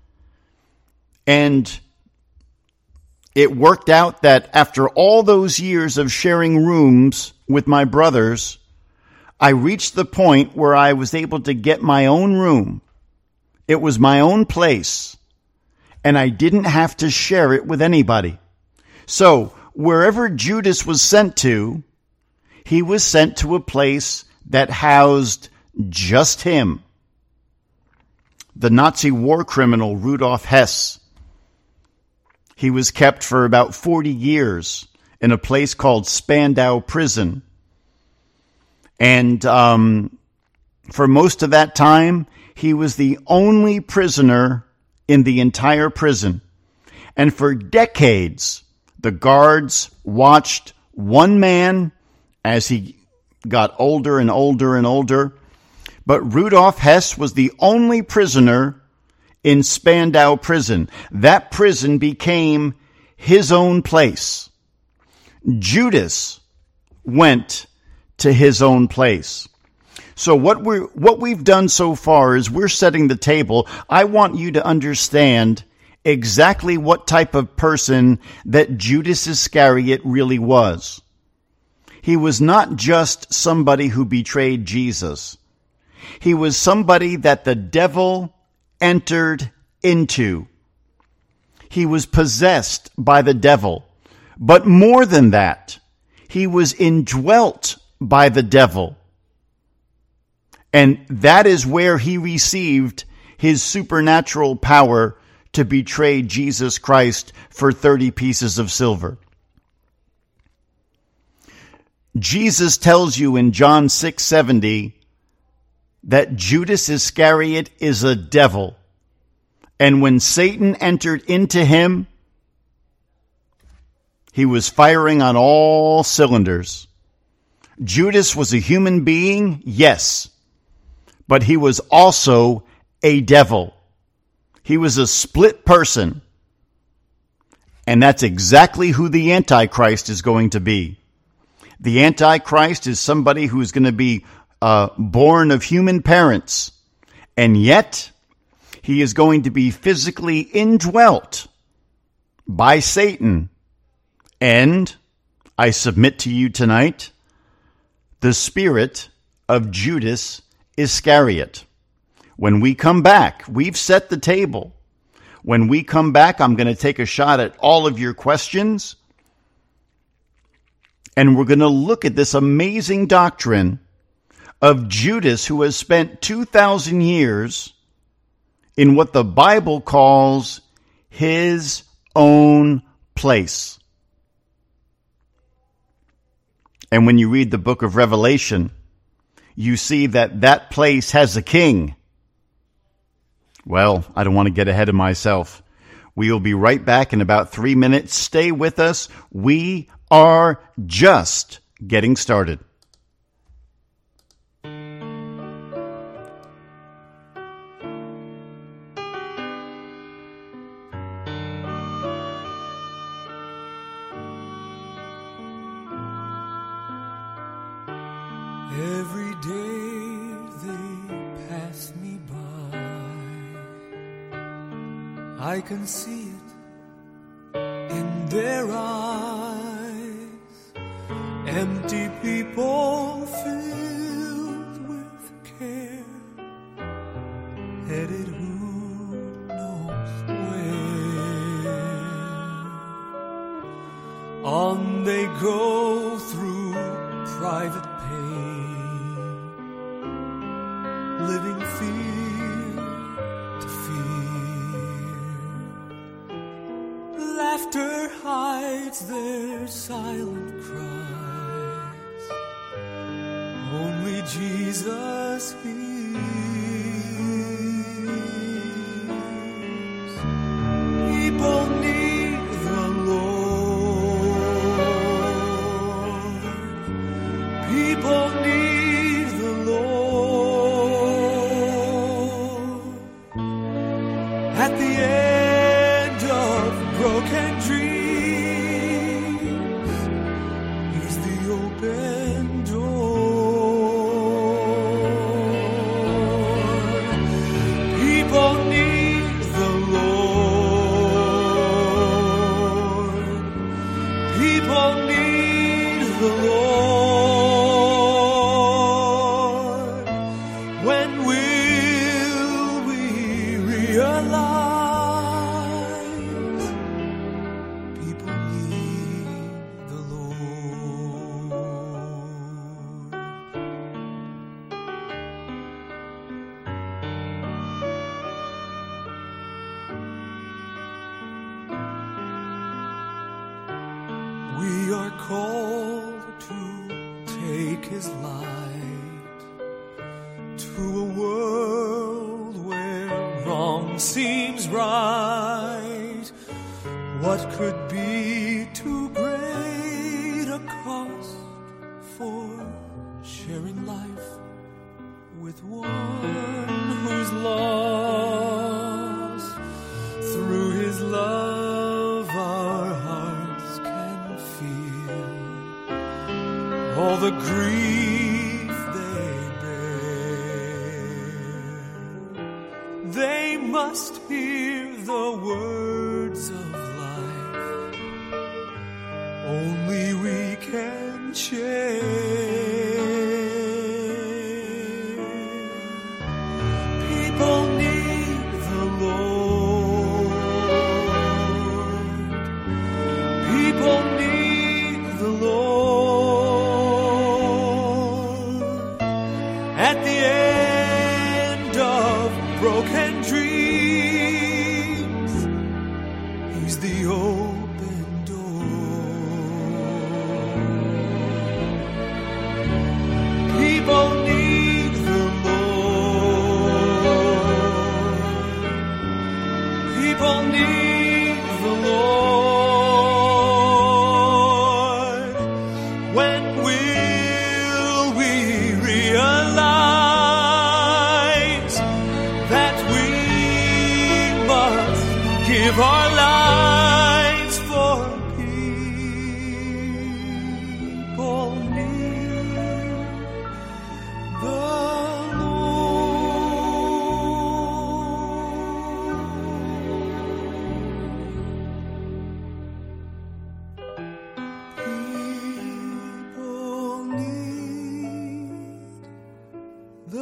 And it worked out that after all those years of sharing rooms with my brothers, I reached the point where I was able to get my own room. It was my own place, and I didn't have to share it with anybody. So, wherever Judas was sent to, he was sent to a place that housed just him. The Nazi war criminal Rudolf Hess, he was kept for about 40 years in a place called Spandau Prison. And for most of that time, he was the only prisoner in the entire prison. And for decades, the guards watched one man as he got older and older and older. But Rudolf Hess was the only prisoner in Spandau Prison. That prison became his own place. Judas went to his own place. So what we've done so far is we're setting the table. I want you to understand exactly what type of person that Judas Iscariot really was. He was not just somebody who betrayed Jesus. He was somebody that the devil entered into. He was possessed by the devil. But more than that, he was indwelt by the devil. And that is where he received his supernatural power to betray Jesus Christ for 30 pieces of silver. Jesus tells you in John 6:70 that Judas Iscariot is a devil. And when Satan entered into him, he was firing on all cylinders. Judas was a human being, yes, but he was also a devil. He was a split person. And that's exactly who the Antichrist is going to be. The Antichrist is somebody who is going to be born of human parents, and yet he is going to be physically indwelt by Satan. And I submit to you tonight, the spirit of Judas Iscariot. When we come back, we've set the table. When we come back, I'm going to take a shot at all of your questions. And we're going to look at this amazing doctrine of Judas, who has spent 2,000 years in what the Bible calls his own place. And when you read the book of Revelation, you see that that place has a king. Well, I don't want to get ahead of myself. We will be right back in about 3 minutes. Stay with us. We are just getting started. Every day they pass me by, I can see it in their eyes. Empty people filled with care, headed who knows where. On they go through private pain, living fear to fear. Laughter hides their silent cries. Only Jesus hears. We are called to take his light to a world where wrong seems right. What could be too great a cost for sharing life with one who's lost? Through his love our hearts can feel all the grief they bear. They must hear the words of life only we can share. People need the Lord. People need the Lord. At the end of broken dreams, he's the open door. People need the Lord. People need the Lord. When will we realize that we must give our lives for people need the People need the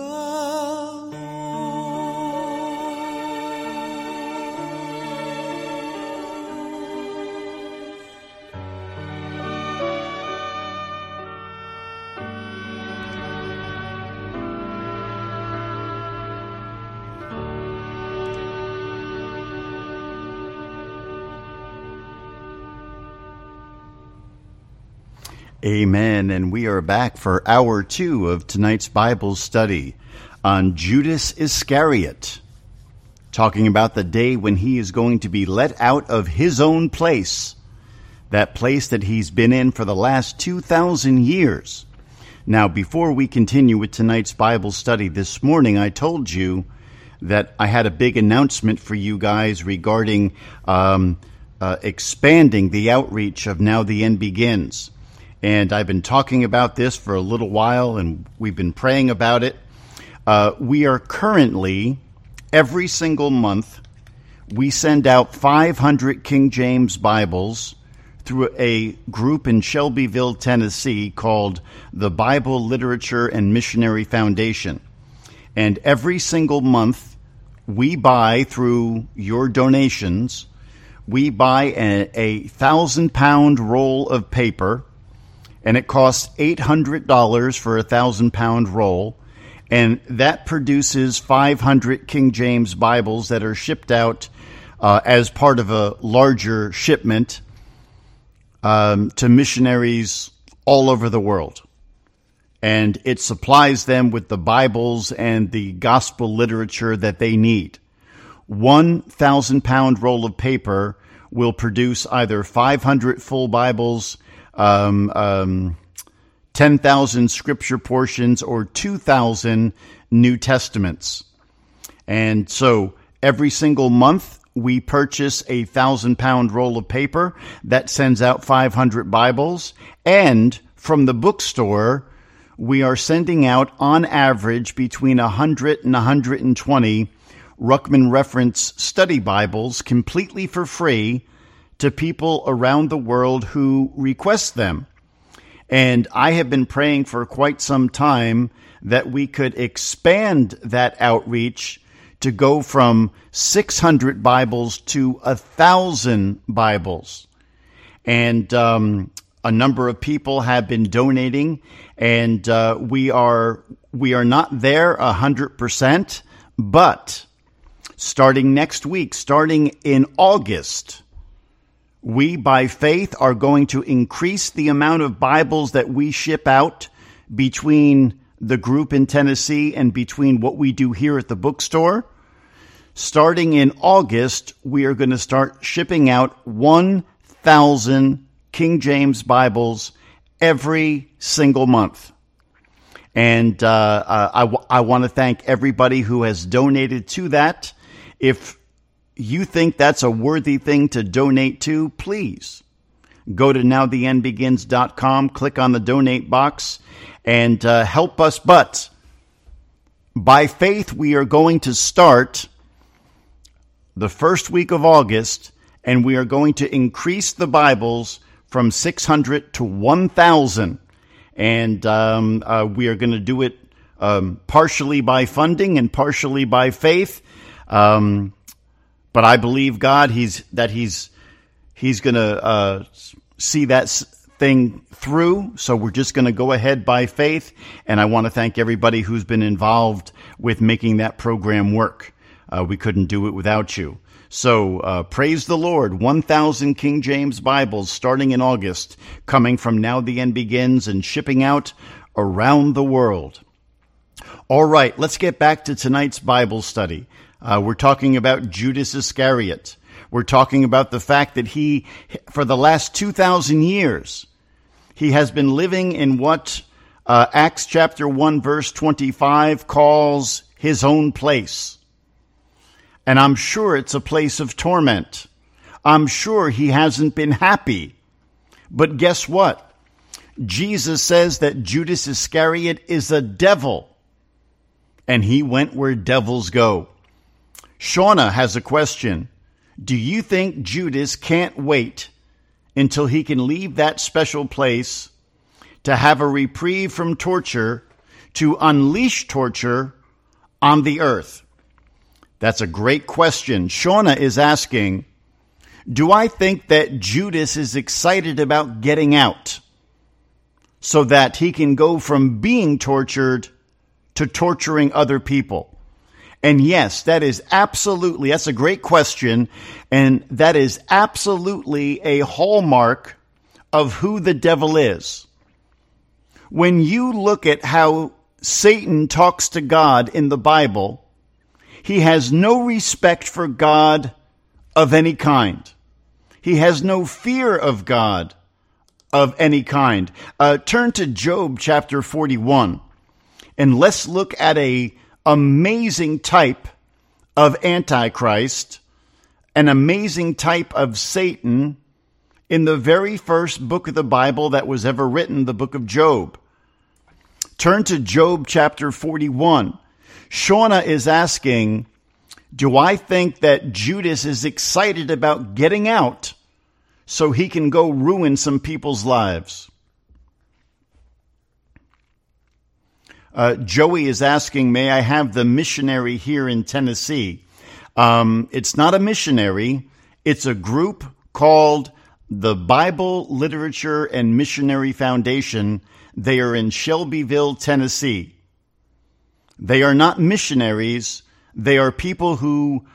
Amen. And we are back for hour 2 of tonight's Bible study on Judas Iscariot, talking about the day when he is going to be let out of his own place, that place that he's been in for the last 2,000 years. Now, before we continue with tonight's Bible study this morning, I told you that I had a big announcement for you guys regarding expanding the outreach of Now the End Begins. And I've been talking about this for a little while, and we've been praying about it. We are currently, every single month, we send out 500 King James Bibles through a group in Shelbyville, Tennessee called the Bible Literature and Missionary Foundation. And every single month, we buy, through your donations, we buy a 1,000-pound roll of paper, and it costs $800 for a 1,000-pound roll, and that produces 500 King James Bibles that are shipped out as part of a larger shipment to missionaries all over the world. And it supplies them with the Bibles and the gospel literature that they need. 1,000-pound roll of paper will produce either 500 full Bibles, 10,000 scripture portions, or 2,000 New Testaments. And so every single month we purchase a 1,000-pound roll of paper that sends out 500 Bibles. And from the bookstore, we are sending out on average between 100 and 120 Ruckman Reference Study Bibles completely for free to people around the world who request them. And I have been praying for quite some time that we could expand that outreach to go from 600 Bibles to 1,000 Bibles. And a number of people have been donating, and we are not there 100%, but starting next week, starting in August, We, by faith, are going to increase the amount of Bibles that we ship out between the group in Tennessee and between what we do here at the bookstore. Starting in August, we are going to start shipping out 1,000 King James Bibles every single month. And I want to thank everybody who has donated to that. If you think that's a worthy thing to donate to, please go to nowtheendbegins.com, click on the donate box, and help us. But by faith, we are going to start the first week of August, and we are going to increase the Bibles from 600 to 1,000. And we are going to do it partially by funding and partially by faith. But I believe God, He's going to see that thing through. So we're just going to go ahead by faith. And I want to thank everybody who's been involved with making that program work. We couldn't do it without you. So praise the Lord. 1,000 King James Bibles starting in August, coming from Now the End Begins and shipping out around the world. All right, let's get back to tonight's Bible study. We're talking about Judas Iscariot. We're talking about the fact that he, for the last 2,000 years, he has been living in what Acts chapter 1 verse 25 calls his own place. And I'm sure it's a place of torment. I'm sure he hasn't been happy. But guess what? Jesus says that Judas Iscariot is a devil, and he went where devils go. Shauna has a question. Do you think Judas can't wait until he can leave that special place to have a reprieve from torture, to unleash torture on the earth? That's a great question. Shauna is asking, do I think that Judas is excited about getting out so that he can go from being tortured to torturing other people? And yes, that's a great question, and that is absolutely a hallmark of who the devil is. When you look at how Satan talks to God in the Bible, he has no respect for God of any kind. He has no fear of God of any kind. Turn to Job chapter 41, and let's look at an amazing type of Antichrist, an amazing type of Satan in the very first book of the Bible that was ever written, the book of Job. Turn to Job chapter 41. Shauna is asking, do I think that Judas is excited about getting out so he can go ruin some people's lives? Joey is asking, may I have the missionary here in Tennessee? It's not a missionary. It's a group called the Bible Literature and Missionary Foundation. They are in Shelbyville, Tennessee. They are not missionaries. They are people who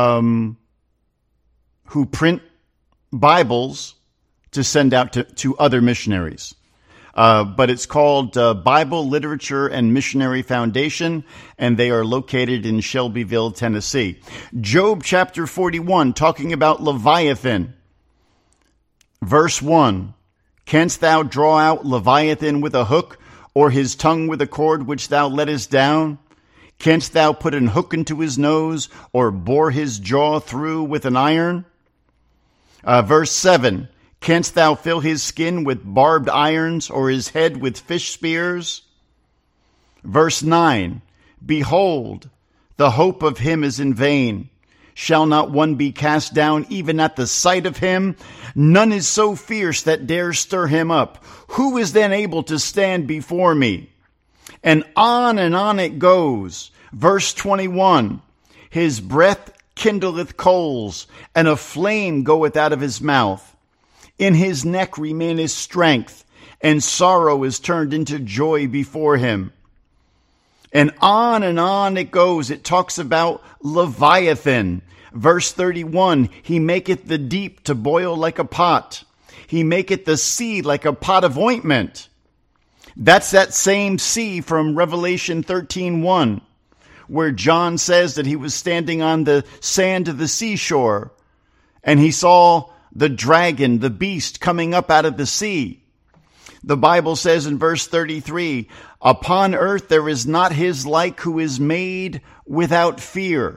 print Bibles to send out to other missionaries. But it's called Bible Literature and Missionary Foundation, and they are located in Shelbyville, Tennessee. Job chapter 41, talking about Leviathan. Verse 1, canst thou draw out Leviathan with a hook, or his tongue with a cord which thou lettest down? Canst thou put an hook into his nose, or bore his jaw through with an iron? Verse 7, canst thou fill his skin with barbed irons, or his head with fish spears? Verse 9, behold, the hope of him is in vain. Shall not one be cast down even at the sight of him? None is so fierce that dares stir him up. Who is then able to stand before me? And on it goes. Verse 21, his breath kindleth coals, and a flame goeth out of his mouth. In his neck remaineth strength, and sorrow is turned into joy before him. And on it goes. It talks about Leviathan. Verse 31, he maketh the deep to boil like a pot. He maketh the sea like a pot of ointment. That's that same sea from Revelation 13:1, where John says that he was standing on the sand of the seashore, and he saw the dragon, the beast, coming up out of the sea. The Bible says in verse 33, upon earth there is not his like who is made without fear.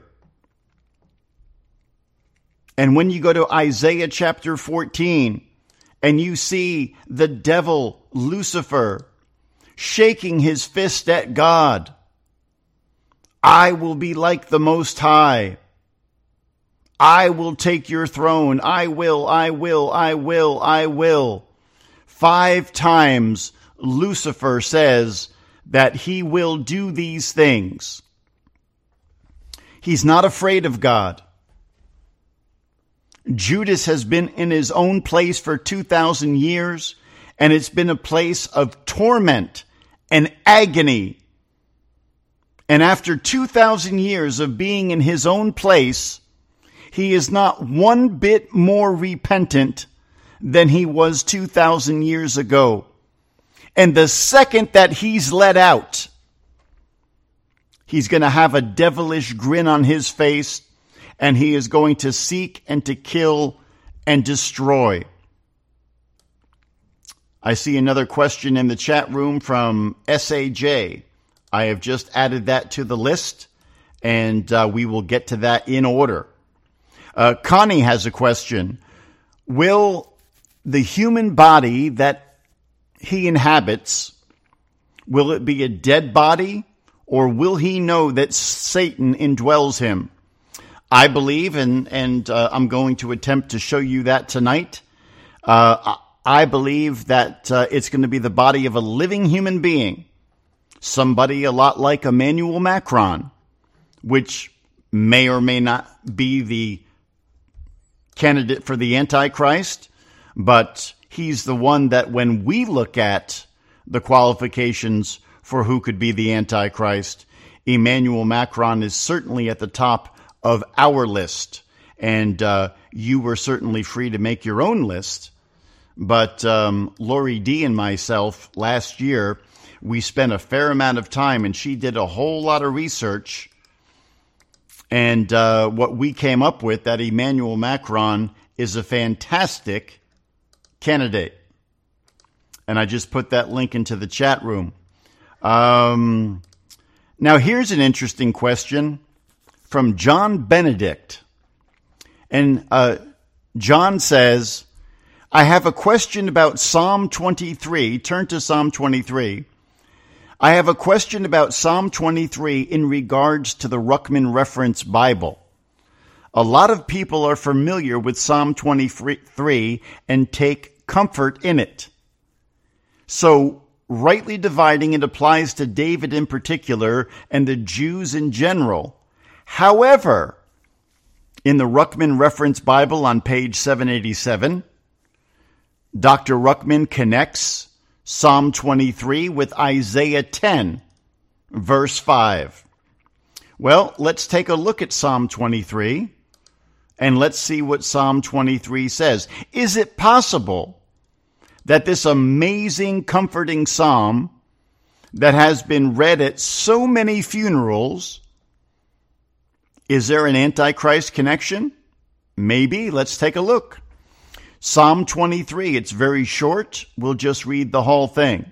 And when you go to Isaiah chapter 14 and you see the devil, Lucifer, shaking his fist at God, I will be like the Most High. I will take your throne. I will. 5 times Lucifer says that he will do these things. He's not afraid of God. Judas has been in his own place for 2,000 years, and it's been a place of torment and agony. And after 2,000 years of being in his own place, he is not one bit more repentant than he was 2,000 years ago. And the second that he's let out, he's going to have a devilish grin on his face, and he is going to seek and to kill and destroy. I see another question in the chat room from SAJ. I have just added that to the list, and we will get to that in order. Connie has a question. Will the human body that he inhabits, will it be a dead body, or will he know that Satan indwells him? I believe, and I'm going to attempt to show you that tonight. I believe that it's going to be the body of a living human being, somebody a lot like Emmanuel Macron, which may or may not be the candidate for the Antichrist, but he's the one that when we look at the qualifications for who could be the Antichrist, Emmanuel Macron is certainly at the top of our list. And you were certainly free to make your own list. But Lori D and myself, last year, we spent a fair amount of time, and she did a whole lot of research. And what we came up with, that Emmanuel Macron is a fantastic candidate. And I just put that link into the chat room. Now, here's an interesting question from John Benedict. And John says, I have a question about Psalm 23. Turn to Psalm 23. I have a question about Psalm 23 in regards to the Ruckman Reference Bible. A lot of people are familiar with Psalm 23 and take comfort in it. So, rightly dividing, it applies to David in particular and the Jews in general. However, in the Ruckman Reference Bible on page 787, Dr. Ruckman connects Psalm 23 with Isaiah 10, verse 5. Well, let's take a look at Psalm 23, and let's see what Psalm 23 says. Is it possible that this amazing, comforting psalm that has been read at so many funerals, is there an Antichrist connection? Maybe. Let's take a look. Psalm 23, it's very short. We'll just read the whole thing.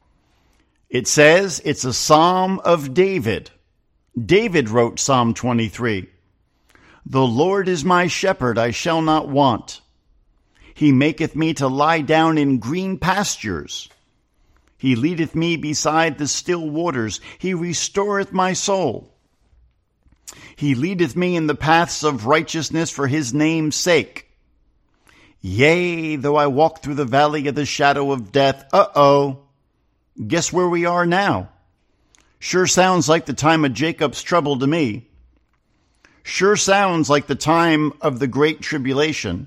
It says it's a psalm of David. David wrote Psalm 23. The Lord is my shepherd, I shall not want. He maketh me to lie down in green pastures. He leadeth me beside the still waters. He restoreth my soul. He leadeth me in the paths of righteousness for his name's sake. Yea, though I walk through the valley of the shadow of death. Guess where we are now? Sure sounds like the time of Jacob's trouble to me. Sure sounds like the time of the great tribulation.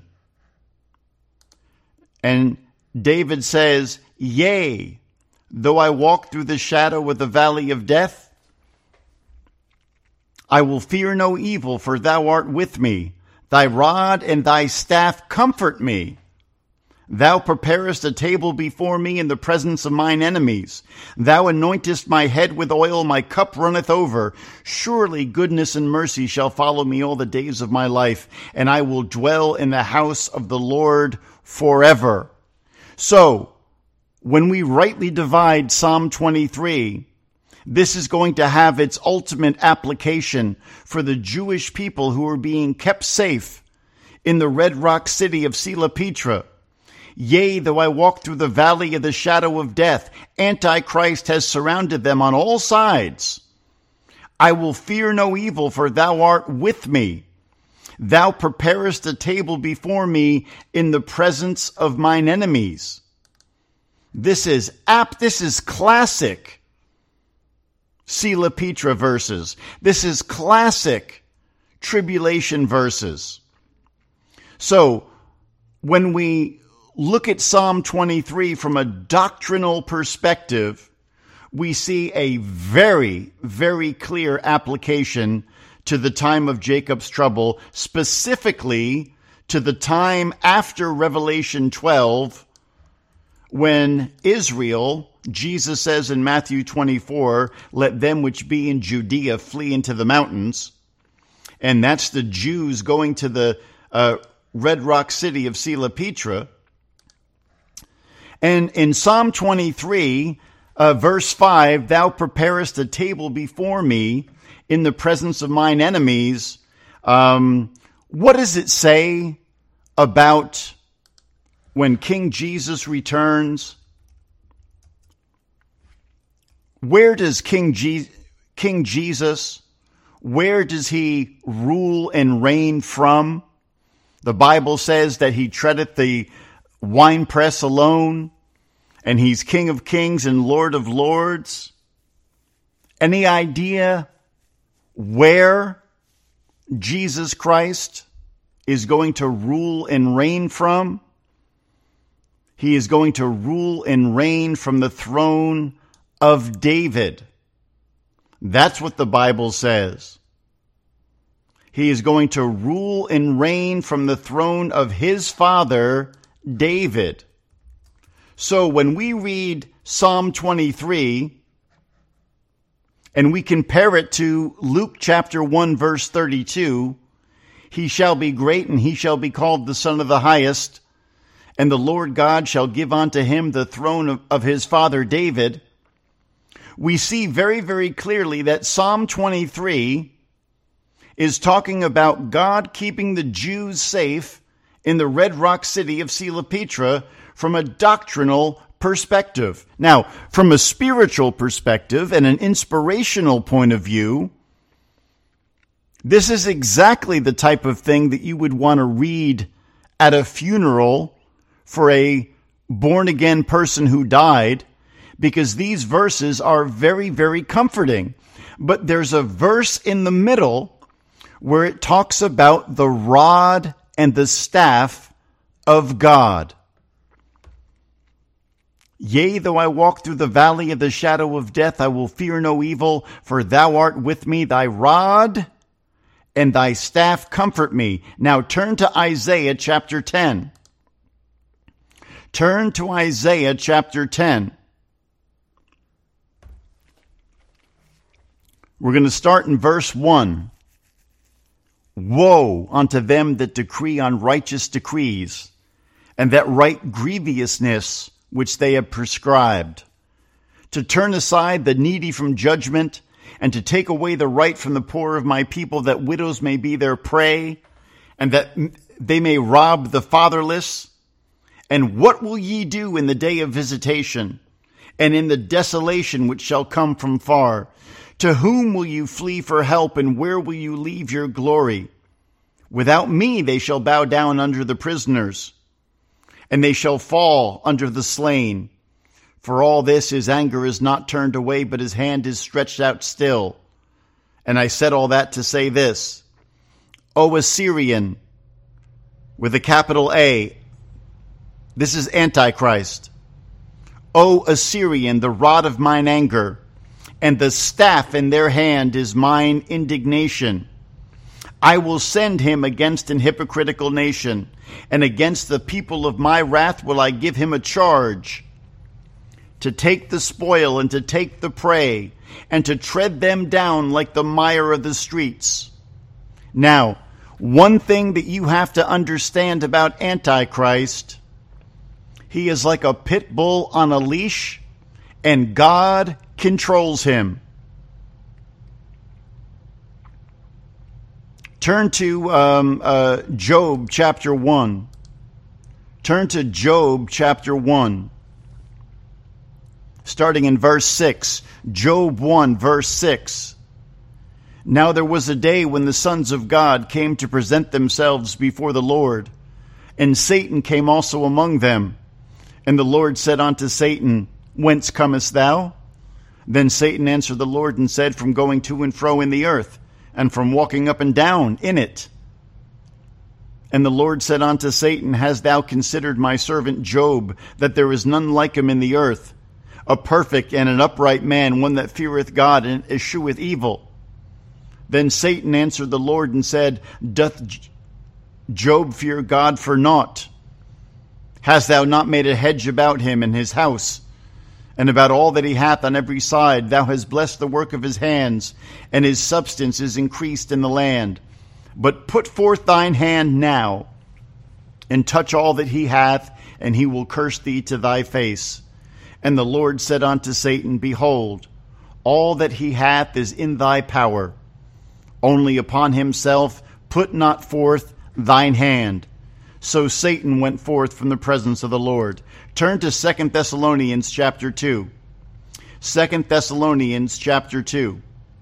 And David says, yea, though I walk through the shadow of the valley of death, I will fear no evil, for thou art with me. Thy rod and thy staff comfort me. Thou preparest a table before me in the presence of mine enemies. Thou anointest my head with oil, my cup runneth over. Surely goodness and mercy shall follow me all the days of my life, and I will dwell in the house of the Lord forever. So, when we rightly divide Psalm 23, this is going to have its ultimate application for the Jewish people who are being kept safe in the red rock city of Sela Petra. Yea, though I walk through the valley of the shadow of death, Antichrist has surrounded them on all sides. I will fear no evil, for thou art with me. Thou preparest a table before me in the presence of mine enemies. This is classic Sela Petra verses. This is classic tribulation verses. So, when we look at Psalm 23 from a doctrinal perspective, we see a very, very clear application to the time of Jacob's trouble, specifically to the time after Revelation 12, when Israel, Jesus says in Matthew 24, let them which be in Judea flee into the mountains. And that's the Jews going to the red rock city of Sela Petra. And in Psalm 23, verse 5, thou preparest a table before me in the presence of mine enemies. What does it say about when King Jesus returns? Where does King Jesus, where does he rule and reign from? The Bible says that he treadeth the winepress alone, and he's King of kings and Lord of lords. Any idea where Jesus Christ is going to rule and reign from? He is going to rule and reign from the throne of David. That's what the Bible says. He is going to rule and reign from the throne of his father, David. So when we read Psalm 23 and we compare it to Luke chapter 1 verse 32, he shall be great and he shall be called the Son of the Highest, and the Lord God shall give unto him the throne of his father David. We see very, very clearly that Psalm 23 is talking about God keeping the Jews safe in the red rock city of Sela Petra from a doctrinal perspective. Now, from a spiritual perspective and an inspirational point of view, this is exactly the type of thing that you would want to read at a funeral for a born-again person who died, because these verses are very, very comforting. But there's a verse in the middle where it talks about the rod and the staff of God. Yea, though I walk through the valley of the shadow of death, I will fear no evil, for thou art with me, thy rod and thy staff comfort me. Now turn to Isaiah chapter 10. Turn to Isaiah chapter 10. We're going to start in verse 1. Woe unto them that decree unrighteous decrees, and that write grievousness which they have prescribed, to turn aside the needy from judgment, and to take away the right from the poor of my people, that widows may be their prey, and that they may rob the fatherless. And what will ye do in the day of visitation, and in the desolation which shall come from far? To whom will you flee for help, and where will you leave your glory? Without me they shall bow down under the prisoners, and they shall fall under the slain. For all this his anger is not turned away, but his hand is stretched out still. And I said all that to say this: O Assyrian, with a capital A, this is Antichrist. O Assyrian, the rod of mine anger, and the staff in their hand is mine indignation. I will send him against an hypocritical nation, and against the people of my wrath will I give him a charge, to take the spoil and to take the prey, and to tread them down like the mire of the streets. Now, one thing that you have to understand about Antichrist, he is like a pit bull on a leash, and God controls him. Turn to Job chapter 1. Turn to Job chapter 1. Starting in verse 6. Job 1 verse 6. Now there was a day when the sons of God came to present themselves before the Lord, and Satan came also among them. And the Lord said unto Satan, Whence comest thou? Then Satan answered the Lord and said, From going to and fro in the earth, and from walking up and down in it. And the Lord said unto Satan, Hast thou considered my servant Job, that there is none like him in the earth, a perfect and an upright man, one that feareth God and escheweth evil? Then Satan answered the Lord and said, Doth Job fear God for naught? Hast thou not made a hedge about him and his house, and about all that he hath on every side? Thou hast blessed the work of his hands, and his substance is increased in the land. But put forth thine hand now, and touch all that he hath, and he will curse thee to thy face. And the Lord said unto Satan, Behold, all that he hath is in thy power. Only upon himself put not forth thine hand. So Satan went forth from the presence of the Lord. Turn to 2 Thessalonians chapter 2. 2 Thessalonians chapter 2.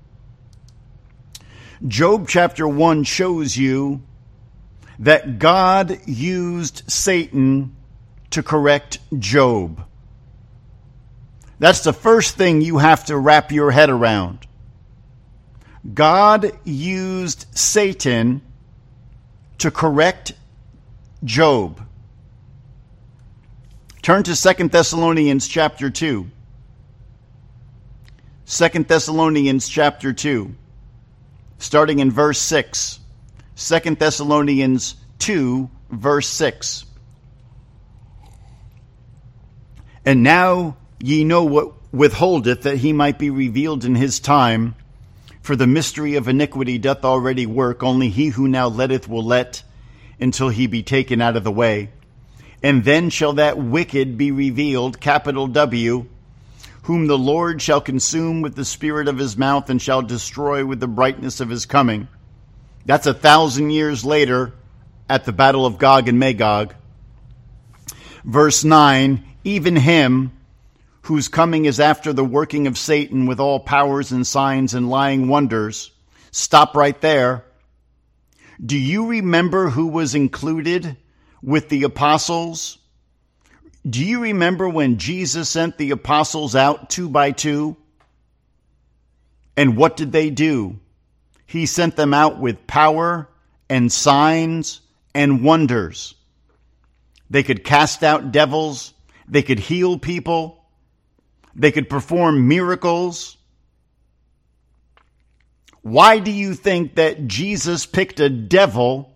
Job chapter 1 shows you that God used Satan to correct Job. That's the first thing you have to wrap your head around. God used Satan to correct Job. Turn to 2 Thessalonians chapter 2. 2 Thessalonians chapter 2. Starting in verse 6. 2 Thessalonians 2, verse 6. And now ye know what withholdeth, that he might be revealed in his time. For the mystery of iniquity doth already work. Only he who now letteth will let, until he be taken out of the way. And then shall that wicked be revealed, capital W, whom the Lord shall consume with the spirit of his mouth, and shall destroy with the brightness of his coming. That's 1,000 years later at the battle of Gog and Magog. Verse 9, even him whose coming is after the working of Satan with all powers and signs and lying wonders. Stop right there. Do you remember who was included with the apostles? Do you remember when Jesus sent the apostles out 2 by 2? And what did they do? He sent them out with power and signs and wonders. They could cast out devils. They could heal people. They could perform miracles. Why do you think that Jesus picked a devil?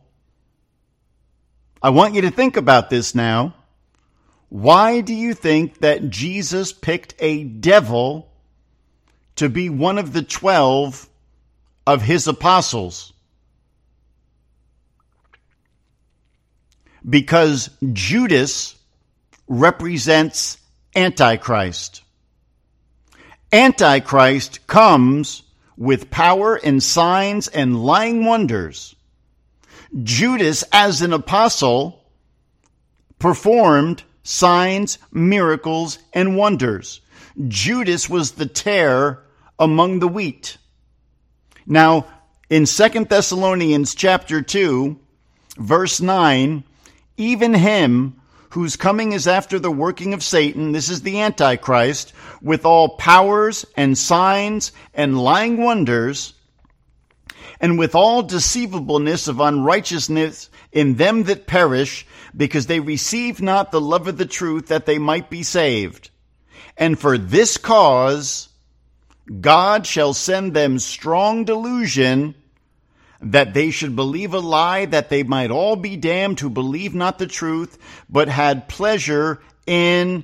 I want you to think about this now. Why do you think that Jesus picked a devil to be one of the 12 of his apostles? Because Judas represents Antichrist. Antichrist comes with power and signs and lying wonders. Judas, as an apostle, performed signs, miracles, and wonders. Judas was the tare among the wheat. Now, in 2 Thessalonians chapter 2, verse 9, even him whose coming is after the working of Satan, this is the Antichrist, with all powers and signs and lying wonders, and with all deceivableness of unrighteousness in them that perish, because they receive not the love of the truth, that they might be saved. And for this cause God shall send them strong delusion, that they should believe a lie, that they might all be damned who believe not the truth, but had pleasure in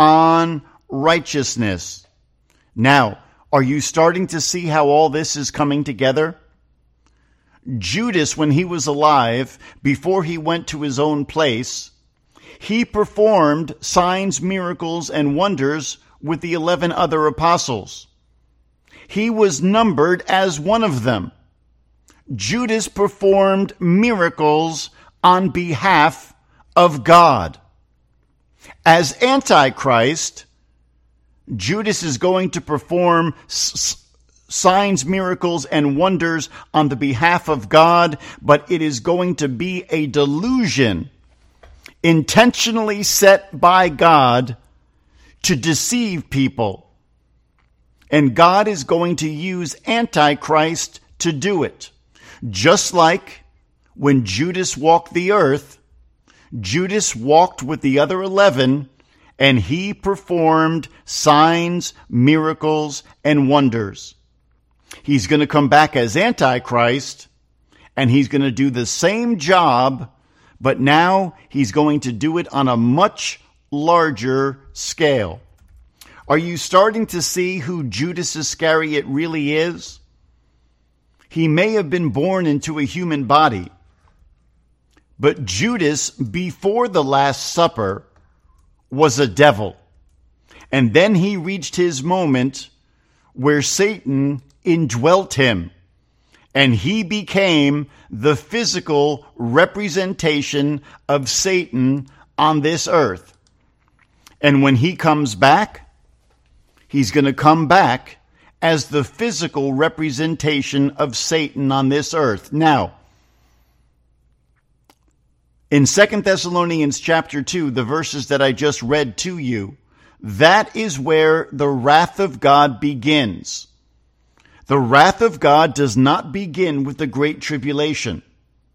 unrighteousness. Now, are you starting to see how all this is coming together? Judas, when he was alive, before he went to his own place, he performed signs, miracles, and wonders with the 11 other apostles. He was numbered as one of them. Judas performed miracles on behalf of God. As Antichrist, Judas is going to perform signs, miracles, and wonders on the behalf of God, but it is going to be a delusion intentionally set by God to deceive people. And God is going to use Antichrist to do it. Just like when Judas walked the earth, Judas walked with the other 11, and he performed signs, miracles, and wonders. He's going to come back as Antichrist, and he's going to do the same job, but now he's going to do it on a much larger scale. Are you starting to see who Judas Iscariot really is? He may have been born into a human body, but Judas, before the Last Supper, was a devil. And then he reached his moment where Satan indwelt him, and he became the physical representation of Satan on this earth. And when he comes back, he's going to come back as the physical representation of Satan on this earth. Now, in 2 Thessalonians chapter 2, the verses that I just read to you, that is where the wrath of God begins. The wrath of God does not begin with the Great Tribulation.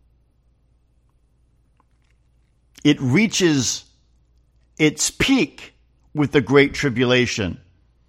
It reaches its peak with the Great Tribulation.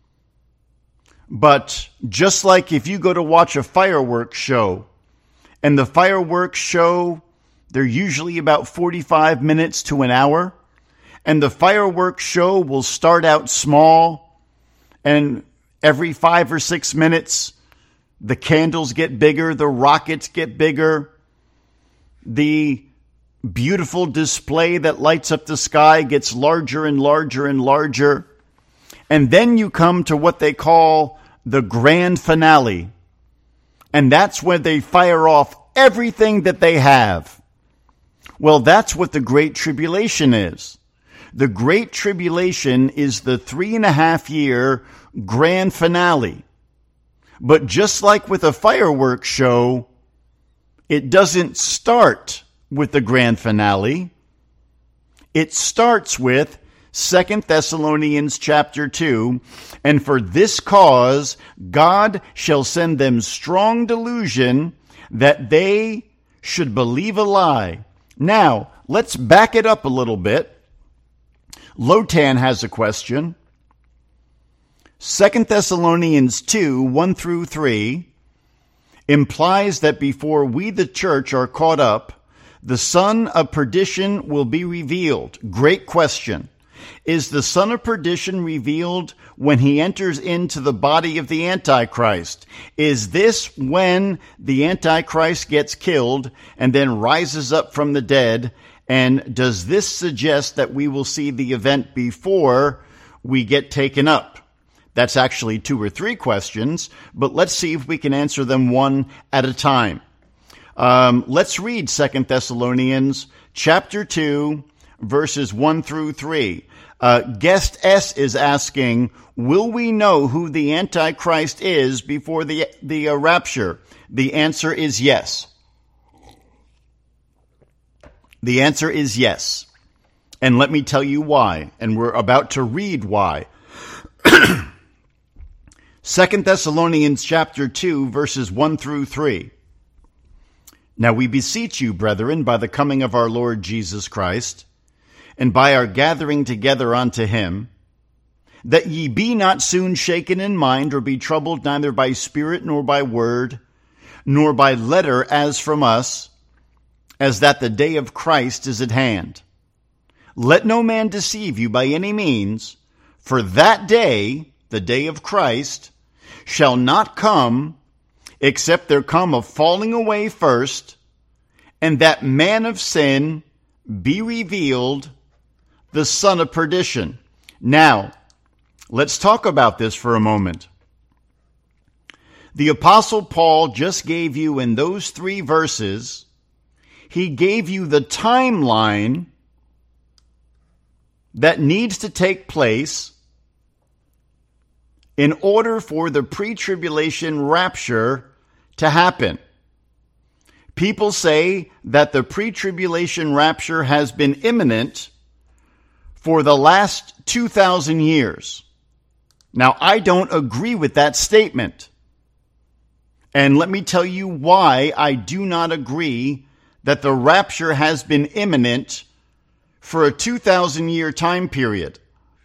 But just like if you go to watch a fireworks show, and the fireworks show, they're usually about 45 minutes to an hour, and the fireworks show will start out small, and every 5 or 6 minutes, the candles get bigger, the rockets get bigger, the beautiful display that lights up the sky gets larger and larger and larger. And then you come to what they call the grand finale. And that's when they fire off everything that they have. Well, that's what the Great Tribulation is. The Great Tribulation is the 3.5-year grand finale. But just like with a fireworks show, it doesn't start with the grand finale. It starts with 2 Thessalonians chapter 2, and for this cause God shall send them strong delusion, that they should believe a lie. Now, let's back it up a little bit. Lotan has a question. 2 Thessalonians 2, 1 through 3, implies that before we, the church, are caught up, the son of perdition will be revealed. Great question. Is the son of perdition revealed when he enters into the body of the Antichrist? Is this when the Antichrist gets killed and then rises up from the dead? And does this suggest that we will see the event before we get taken up? That's actually 2 or 3 questions, but let's see if we can answer them one at a time. Let's read 2 Thessalonians chapter 2, verses 1 through 3. Guest S is asking, will we know who the Antichrist is before the rapture? The answer is yes. The answer is yes. And let me tell you why. And we're about to read why. 2 Thessalonians chapter 2, verses 1 through 3. Now we beseech you, brethren, by the coming of our Lord Jesus Christ, and by our gathering together unto him, that ye be not soon shaken in mind, or be troubled neither by spirit, nor by word, nor by letter as from us, as that the day of Christ is at hand. Let no man deceive you by any means, for that day, the day of Christ, shall not come, except there come a falling away first, and that man of sin be revealed, the son of perdition. Now, let's talk about this for a moment. The Apostle Paul just gave you in those 3 verses, he gave you the timeline that needs to take place in order for the pre-tribulation rapture to happen. People say that the pre-tribulation rapture has been imminent for the last 2,000 years. Now, I don't agree with that statement. And let me tell you why I do not agree that the rapture has been imminent for a 2,000-year time period.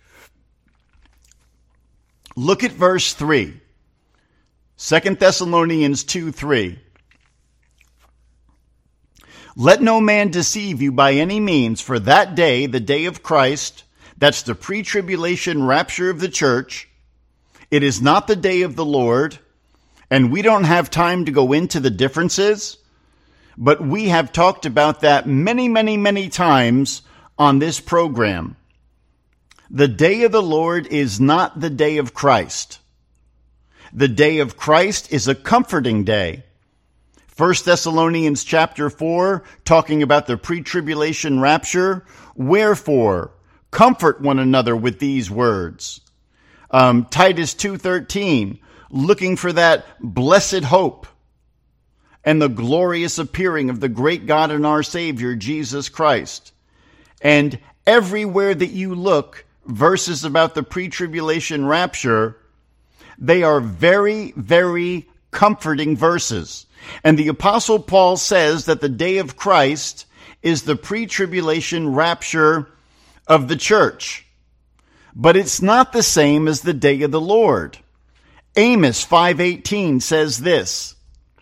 Look at verse 3. 2 Thessalonians 2:3. Let no man deceive you by any means, for that day, the day of Christ, that's the pre-tribulation rapture of the church, it is not the day of the Lord, and we don't have time to go into the differences, but we have talked about that many, many, many times on this program. The day of the Lord is not the day of Christ. The day of Christ is a comforting day. 1 Thessalonians chapter 4, talking about the pre-tribulation rapture. Wherefore, comfort one another with these words. Titus 2:13, looking for that blessed hope and the glorious appearing of the great God and our Savior, Jesus Christ. And everywhere that you look, verses about the pre-tribulation rapture, they are very, very comforting verses. And the Apostle Paul says that the day of Christ is the pre-tribulation rapture of the church. But it's not the same as the day of the Lord. Amos 5:18 says this,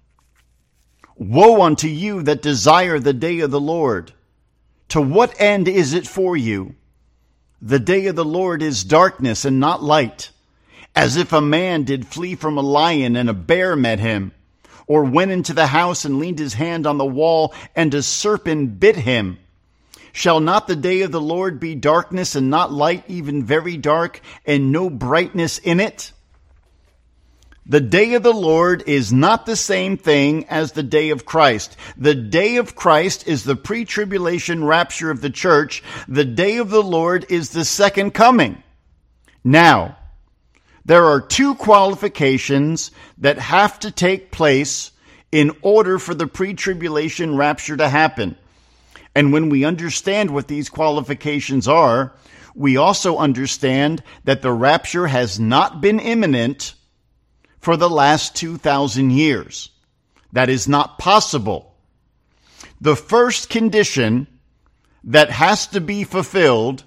Woe unto you that desire the day of the Lord! To what end is it for you? The day of the Lord is darkness and not light, as if a man did flee from a lion and a bear met him, or went into the house and leaned his hand on the wall and a serpent bit him. Shall not the day of the Lord be darkness and not light, even very dark, and no brightness in it? The day of the Lord is not the same thing as the day of Christ. The day of Christ is the pre-tribulation rapture of the church. The day of the Lord is the second coming. Now, there are 2 qualifications that have to take place in order for the pre-tribulation rapture to happen. And when we understand what these qualifications are, we also understand that the rapture has not been imminent for the last 2,000 years. That is not possible. The first condition that has to be fulfilled,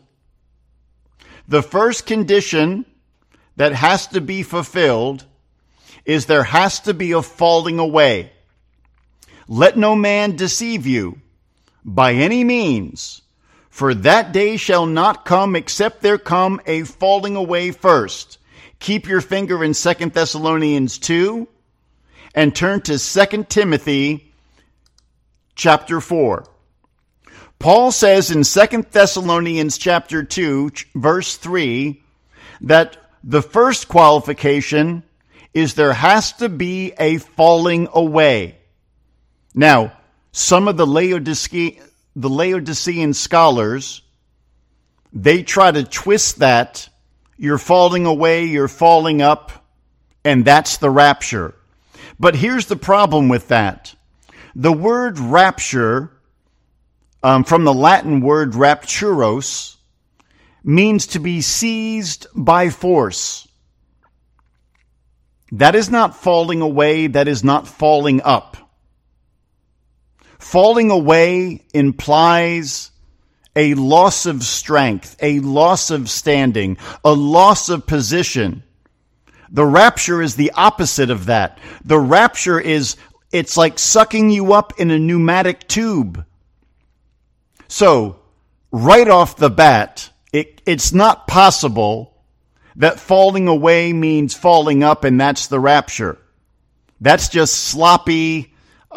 is there has to be a falling away. Let no man deceive you by any means, for that day shall not come except there come a falling away first. Keep your finger in 2 Thessalonians 2 and turn to 2 Timothy chapter 4. Paul says in 2 Thessalonians chapter 2, verse 3, that the first qualification is there has to be a falling away. Now, some of the Laodicean scholars, they try to twist that. You're falling away, you're falling up, and that's the rapture. But here's the problem with that. The word rapture, from the Latin word rapturos, means to be seized by force. That is not falling away, that is not falling up. Falling away implies a loss of strength, a loss of standing, a loss of position. The rapture is the opposite of that. The rapture it's like sucking you up in a pneumatic tube. So, right off the bat, it's not possible that falling away means falling up and that's the rapture. That's just sloppy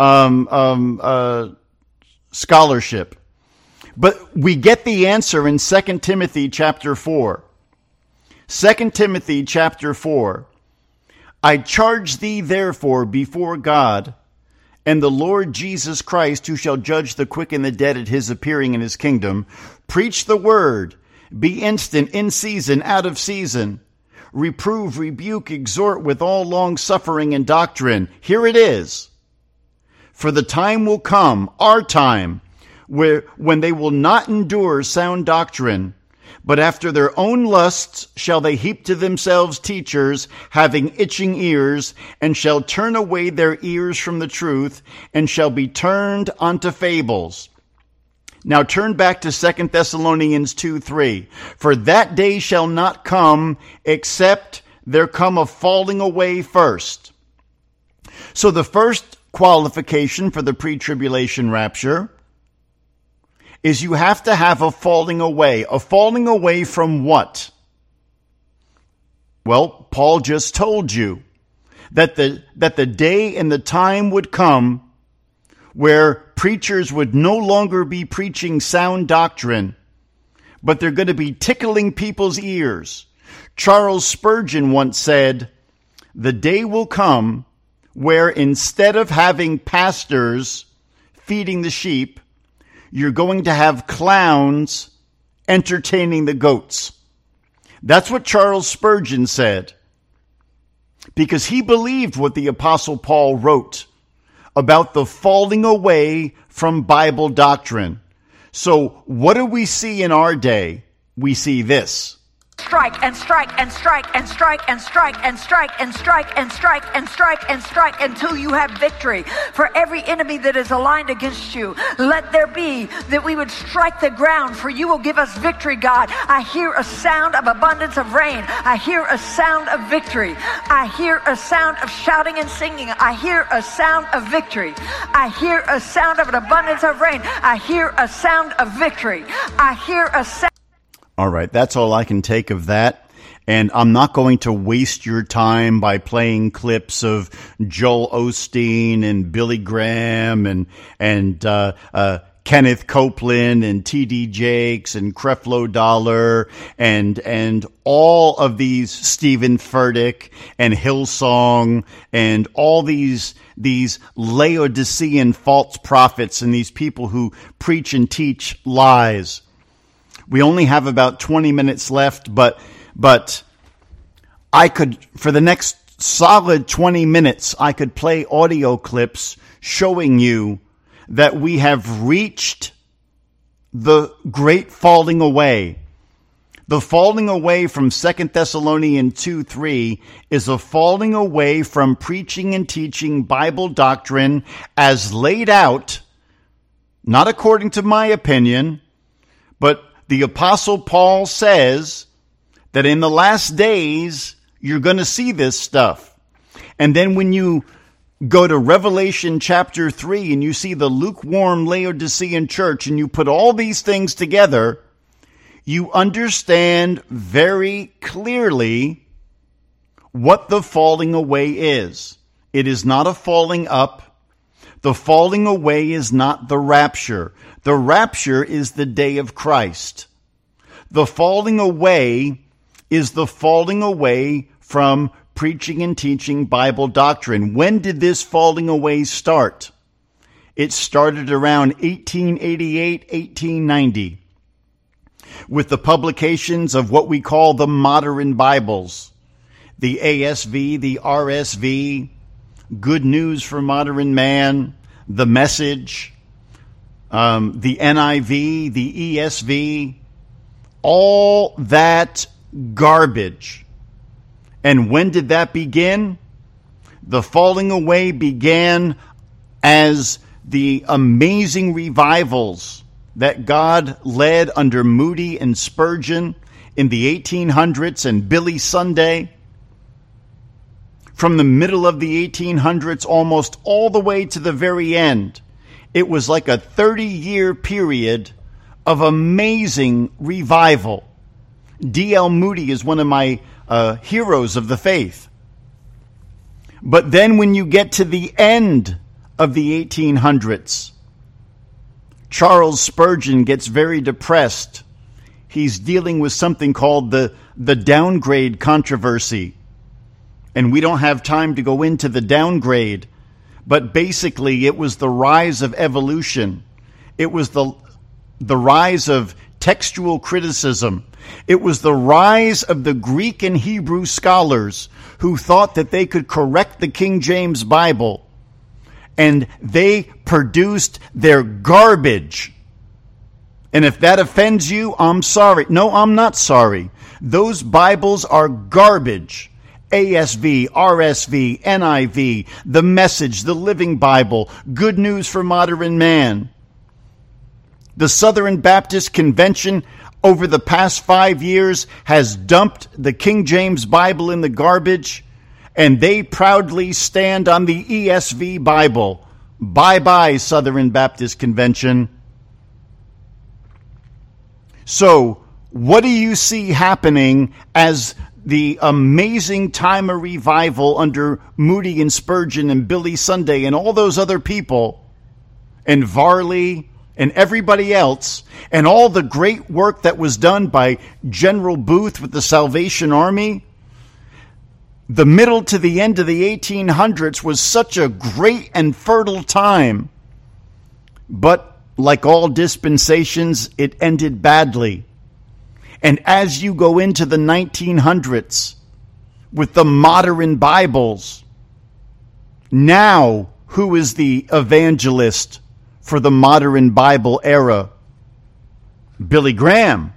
scholarship. But we get the answer in 2 Timothy chapter 4. 2 Timothy chapter 4. I charge thee therefore before God and the Lord Jesus Christ, who shall judge the quick and the dead at his appearing in his kingdom, preach the word, be instant, in season, out of season, reprove, rebuke, exhort with all long suffering and doctrine. Here it is. For the time will come, our time, when they will not endure sound doctrine, but after their own lusts shall they heap to themselves teachers, having itching ears, and shall turn away their ears from the truth, and shall be turned unto fables. Now turn back to 2 Thessalonians 2:3. For that day shall not come, except there come a falling away first. So the first qualification for the pre-tribulation rapture is you have to have a falling away. A falling away from what? Well, Paul just told you that the day and the time would come where preachers would no longer be preaching sound doctrine, but they're going to be tickling people's ears. Charles Spurgeon once said, the day will come where instead of having pastors feeding the sheep, you're going to have clowns entertaining the goats. That's what Charles Spurgeon said, because he believed what the Apostle Paul wrote about the falling away from Bible doctrine. So what do we see in our day? We see this. Strike and strike and strike and strike and strike and strike and strike and strike and strike and strike until you have victory. For every enemy that is aligned against you, let there be that we would strike the ground, for you will give us victory, God. I hear a sound of abundance of rain. I hear a sound of victory. I hear a sound of shouting and singing. I hear a sound of victory. I hear a sound of an abundance of rain. I hear a sound of victory. I hear a sound. All right, that's all I can take of that. And I'm not going to waste your time by playing clips of Joel Osteen and Billy Graham and Kenneth Copeland and T.D. Jakes and Creflo Dollar and all of these, Stephen Furtick and Hillsong and all these Laodicean false prophets and these people who preach and teach lies. We only have about 20 minutes left, but I could, for the next solid 20 minutes, I could play audio clips showing you that we have reached the great falling away. The falling away from 2 Thessalonians 2:3 is a falling away from preaching and teaching Bible doctrine as laid out, not according to my opinion, but the Apostle Paul says that in the last days, you're going to see this stuff. And then when you go to Revelation chapter 3 and you see the lukewarm Laodicean church and you put all these things together, you understand very clearly what the falling away is. It is not a falling up. The falling away is not the rapture. The rapture is the day of Christ. The falling away is the falling away from preaching and teaching Bible doctrine. When did this falling away start? It started around 1888, 1890, with the publications of what we call the modern Bibles, the ASV, the RSV, Good News for Modern Man, the Message, the NIV, the ESV, all that garbage. And when did that begin? The falling away began as the amazing revivals that God led under Moody and Spurgeon in the 1800s and Billy Sunday, from the middle of the 1800s almost all the way to the very end, it was like a 30-year period of amazing revival. D.L. Moody is one of my heroes of the faith. But then when you get to the end of the 1800s, Charles Spurgeon gets very depressed. He's dealing with something called the downgrade controversy. And we don't have time to go into the downgrade, but basically it was the rise of evolution. It was the rise of textual criticism. It was the rise of the Greek and Hebrew scholars who thought that they could correct the King James Bible. And they produced their garbage. And if that offends you, I'm sorry. No, I'm not sorry. Those Bibles are garbage. ASV, RSV, NIV, the Message, the Living Bible, Good News for Modern Man. The Southern Baptist Convention over the past 5 years has dumped the King James Bible in the garbage, and they proudly stand on the ESV Bible. Bye-bye, Southern Baptist Convention. So, what do you see happening as the amazing time of revival under Moody and Spurgeon and Billy Sunday and all those other people, and Varley and everybody else, and all the great work that was done by General Booth with the Salvation Army? The middle to the end of the 1800s was such a great and fertile time. But like all dispensations, it ended badly. And as you go into the 1900s with the modern Bibles, now who is the evangelist for the modern Bible era? Billy Graham.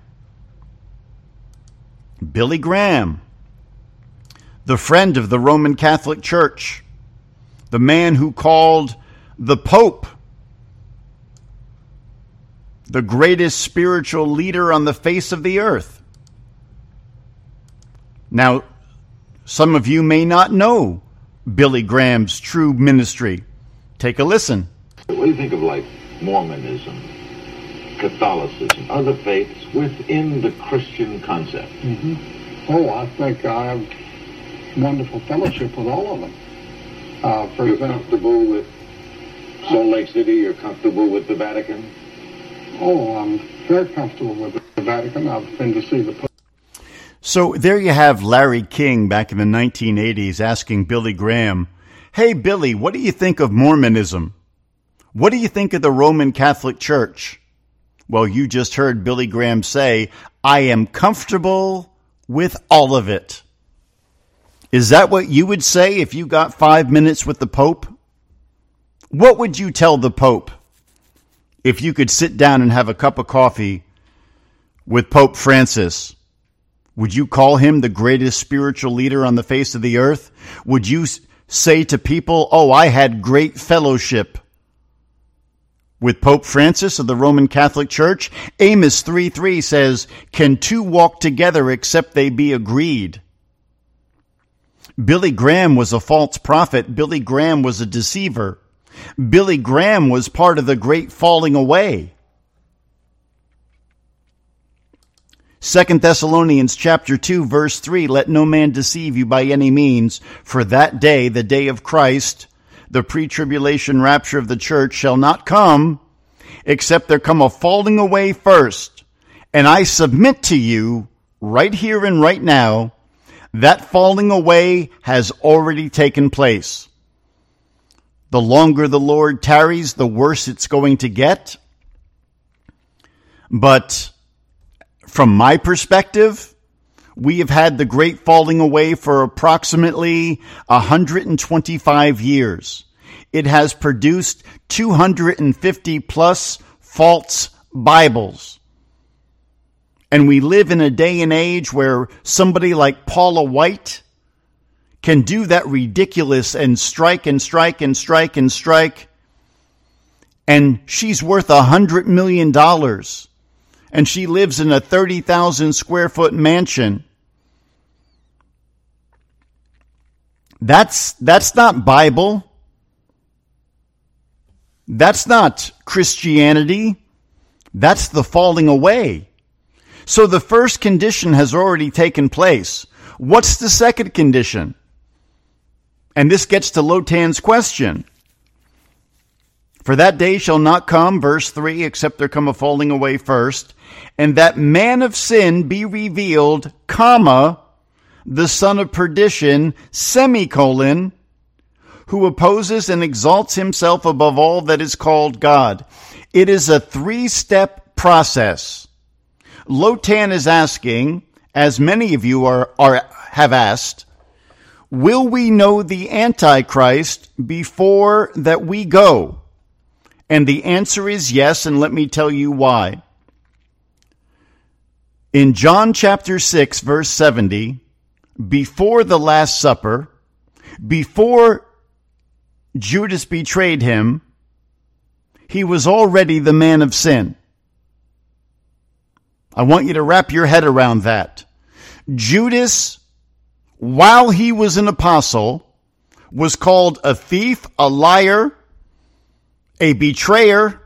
Billy Graham, the friend of the Roman Catholic Church, the man who called the Pope the greatest spiritual leader on the face of the earth. Now, some of you may not know Billy Graham's true ministry. Take a listen. What do you think of, like, Mormonism, Catholicism, other faiths within the Christian concept? Mm-hmm. Oh, I think I have wonderful fellowship with all of them. You're comfortable with Salt Lake City? You're comfortable with the Vatican? Oh, I'm very comfortable with the Vatican. I've been to see the Pope. So there you have Larry King back in the 1980s asking Billy Graham, "Hey, Billy, what do you think of Mormonism? What do you think of the Roman Catholic Church?" Well, you just heard Billy Graham say, "I am comfortable with all of it." Is that what you would say if you got 5 minutes with the Pope? What would you tell the Pope if you could sit down and have a cup of coffee with Pope Francis? Would you call him the greatest spiritual leader on the face of the earth? Would you say to people, "Oh, I had great fellowship with Pope Francis of the Roman Catholic Church"? Amos 3:3 says, "Can two walk together except they be agreed?" Billy Graham was a false prophet. Billy Graham was a deceiver. Billy Graham was part of the great falling away. 2 Thessalonians chapter 2, verse 3, "Let no man deceive you by any means, for that day, the day of Christ, the pre-tribulation rapture of the church, shall not come, except there come a falling away first. And I submit to you, right here and right now, that falling away has already taken place." The longer the Lord tarries, the worse it's going to get. But from my perspective, we have had the great falling away for approximately 125 years. It has produced 250 plus false Bibles. And we live in a day and age where somebody like Paula White can do that ridiculous and strike and strike and strike and strike and she's worth $100 million, and she lives in a 30,000 square foot mansion. That's not Bible. That's not Christianity. That's the falling away. So the first condition has already taken place. What's the second condition? And this gets to Lotan's question. For that day shall not come, verse 3, except there come a falling away first, and that man of sin be revealed, comma, the son of perdition, semicolon, who opposes and exalts himself above all that is called God. It is a 3-step process. Lotan is asking, as many of you have asked, will we know the Antichrist before that we go? And the answer is yes, and let me tell you why. In John chapter 6, verse 70, before the Last Supper, before Judas betrayed him, he was already the man of sin. I want you to wrap your head around that. Judas, while he was an apostle, was called a thief, a liar, a betrayer,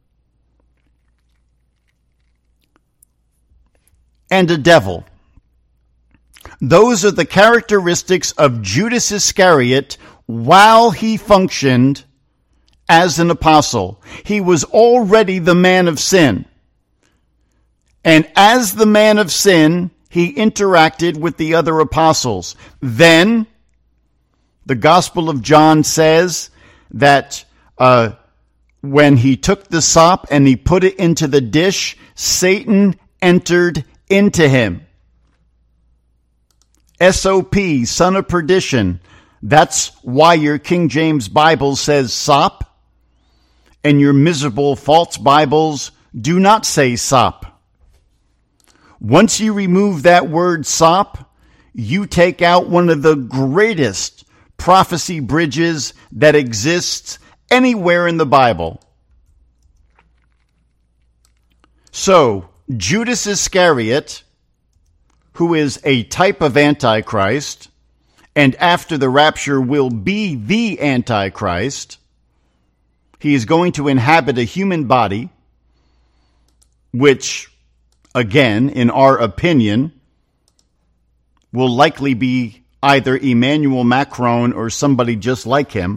and a devil. Those are the characteristics of Judas Iscariot while he functioned as an apostle. He was already the man of sin. And as the man of sin, he interacted with the other apostles. Then, the Gospel of John says that when he took the sop and he put it into the dish, Satan entered into him. SOP, son of perdition. That's why your King James Bible says sop, and your miserable false Bibles do not say sop. Once you remove that word sop, you take out one of the greatest prophecy bridges that exists anywhere in the Bible. So, Judas Iscariot, who is a type of Antichrist, and after the rapture will be the Antichrist, he is going to inhabit a human body, which, again, in our opinion, will likely be either Emmanuel Macron or somebody just like him.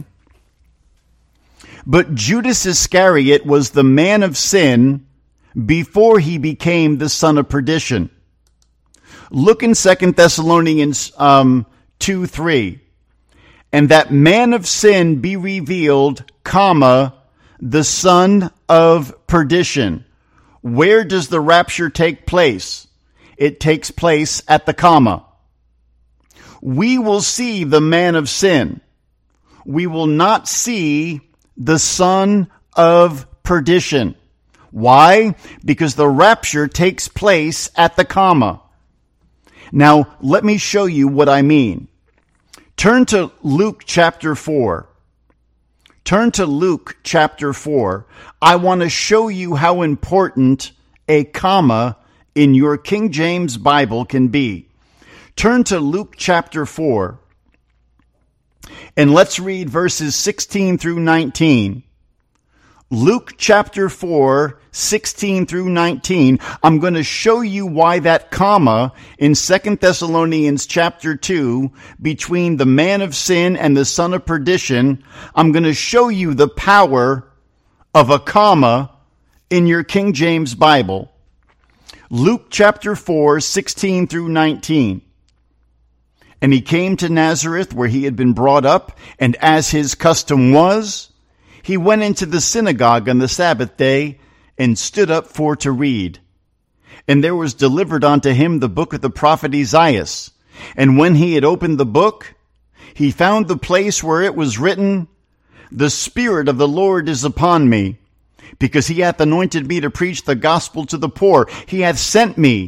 But Judas Iscariot was the man of sin before he became the son of perdition. Look in 2 Thessalonians 2:3. And that man of sin be revealed, comma, the son of perdition. Where does the rapture take place? It takes place at the comma. We will see the man of sin. We will not see the son of perdition. Why? Because the rapture takes place at the comma. Now, let me show you what I mean. Turn to Luke chapter 4. Turn to Luke chapter 4. I want to show you how important a comma in your King James Bible can be. Turn to Luke chapter 4. And let's read verses 16 through 19. Luke chapter 4, 16 through 19. I'm going to show you why that comma in 2 Thessalonians chapter 2, between the man of sin and the son of perdition, I'm going to show you the power of a comma in your King James Bible. Luke chapter 4, 16 through 19. And he came to Nazareth, where he had been brought up, and as his custom was, he went into the synagogue on the Sabbath day and stood up for to read. And there was delivered unto him the book of the prophet Isaiah. And when he had opened the book, he found the place where it was written, The Spirit of the Lord is upon me, because he hath anointed me to preach the gospel to the poor. He hath sent me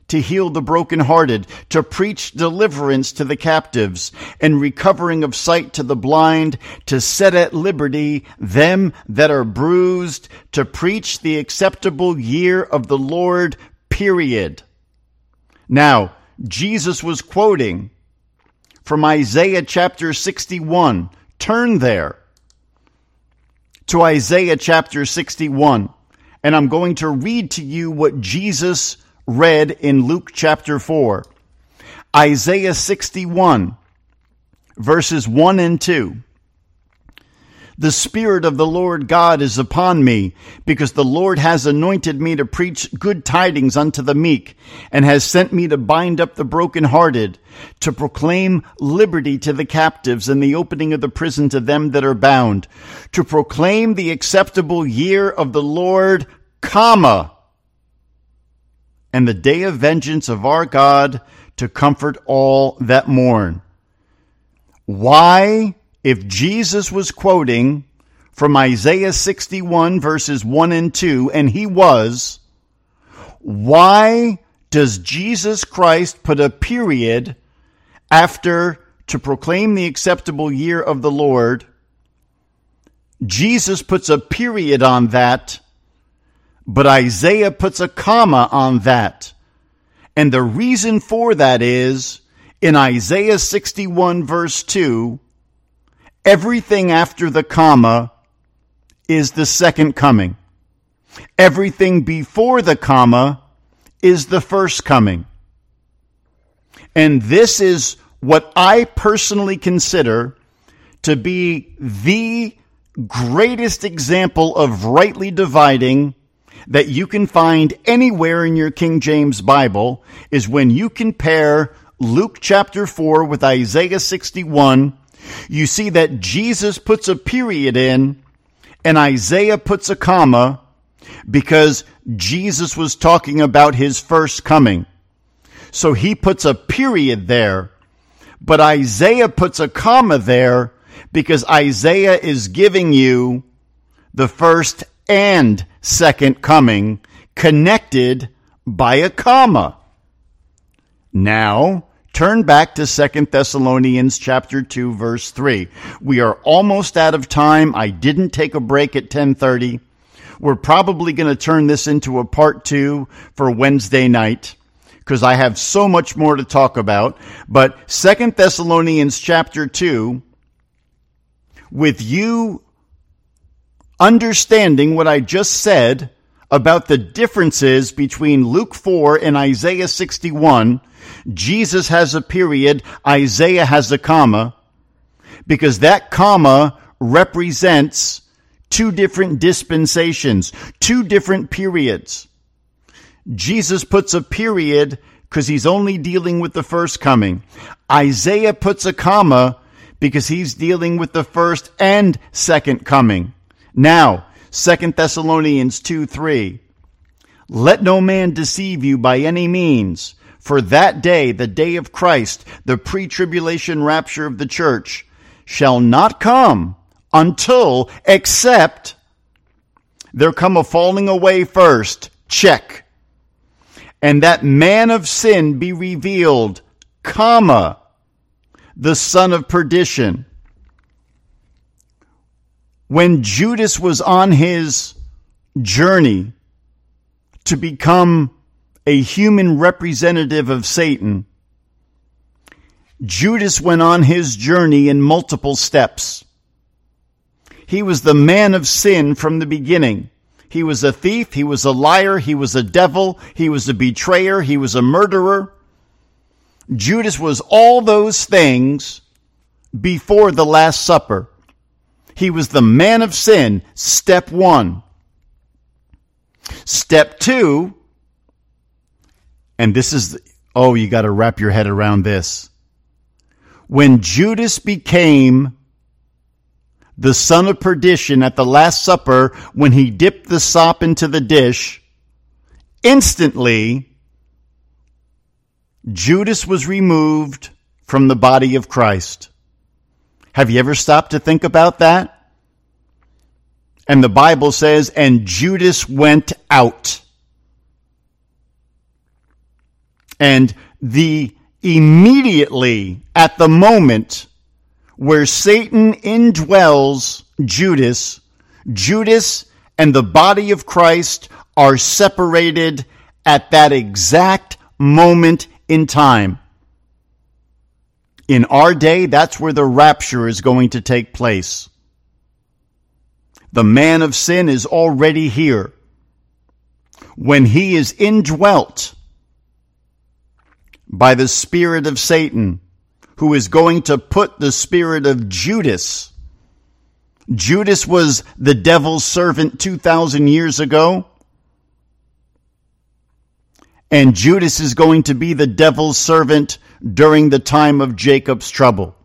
to heal the brokenhearted, to preach deliverance to the captives, and recovering of sight to the blind, to set at liberty them that are bruised, to preach the acceptable year of the Lord, period. Now, Jesus was quoting from Isaiah chapter 61. Turn there to Isaiah chapter 61, and I'm going to read to you what Jesus read in Luke chapter 4. Isaiah 61, verses 1 and 2. The Spirit of the Lord God is upon me, because the Lord has anointed me to preach good tidings unto the meek, and has sent me to bind up the brokenhearted, to proclaim liberty to the captives, and the opening of the prison to them that are bound, to proclaim the acceptable year of the Lord, and the day of vengeance of our God, to comfort all that mourn. Why, if Jesus was quoting from Isaiah 61 verses 1 and 2, and he was, why does Jesus Christ put a period after to proclaim the acceptable year of the Lord? Jesus puts a period on that, but Isaiah puts a comma on that. And the reason for that is, in Isaiah 61 verse 2, everything after the comma is the second coming. Everything before the comma is the first coming. And this is what I personally consider to be the greatest example of rightly dividing that you can find anywhere in your King James Bible, is when you compare Luke chapter 4 with Isaiah 61. You see that Jesus puts a period in and Isaiah puts a comma, because Jesus was talking about his first coming. So he puts a period there, but Isaiah puts a comma there because Isaiah is giving you the first and second coming connected by a comma. Now, turn back to 2 Thessalonians chapter 2 verse 3. We are almost out of time. I didn't take a break at 10:30. We're probably going to turn this into a part 2 for Wednesday night, because I have so much more to talk about. But 2 Thessalonians chapter 2, with you understanding what I just said about the differences between Luke 4 and Isaiah 61, Jesus has a period, Isaiah has a comma, because that comma represents two different dispensations, two different periods. Jesus puts a period because he's only dealing with the first coming. Isaiah puts a comma because he's dealing with the first and second coming. Now, 2 Thessalonians 2:3. Let no man deceive you by any means, for that day, the day of Christ, the pre-tribulation rapture of the church, shall not come until, except there come a falling away first, check, and that man of sin be revealed, comma, the son of perdition. When Judas was on his journey to become a human representative of Satan, Judas went on his journey in multiple steps. He was the man of sin from the beginning. He was a thief, he was a liar, he was a devil, he was a betrayer, he was a murderer. Judas was all those things before the Last Supper. He was the man of sin, step 1. Step 2, and this is, you got to wrap your head around this. When Judas became the son of perdition at the Last Supper, when he dipped the sop into the dish, instantly Judas was removed from the body of Christ. Have you ever stopped to think about that? And the Bible says, and Judas went out. And the immediately at the moment where Satan indwells Judas, Judas and the body of Christ are separated at that exact moment in time. In our day, that's where the rapture is going to take place. The man of sin is already here. When he is indwelt by the spirit of Satan, who is going to put the spirit of Judas. Judas was the devil's servant 2,000 years ago. And Judas is going to be the devil's servant during the time of Jacob's trouble.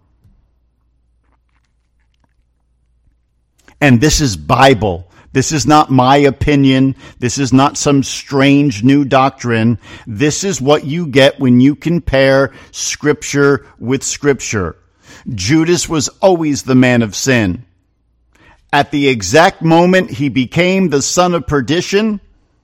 And this is Bible. This is not my opinion. This is not some strange new doctrine. This is what you get when you compare Scripture with Scripture. Judas was always the man of sin. At the exact moment he became the son of perdition,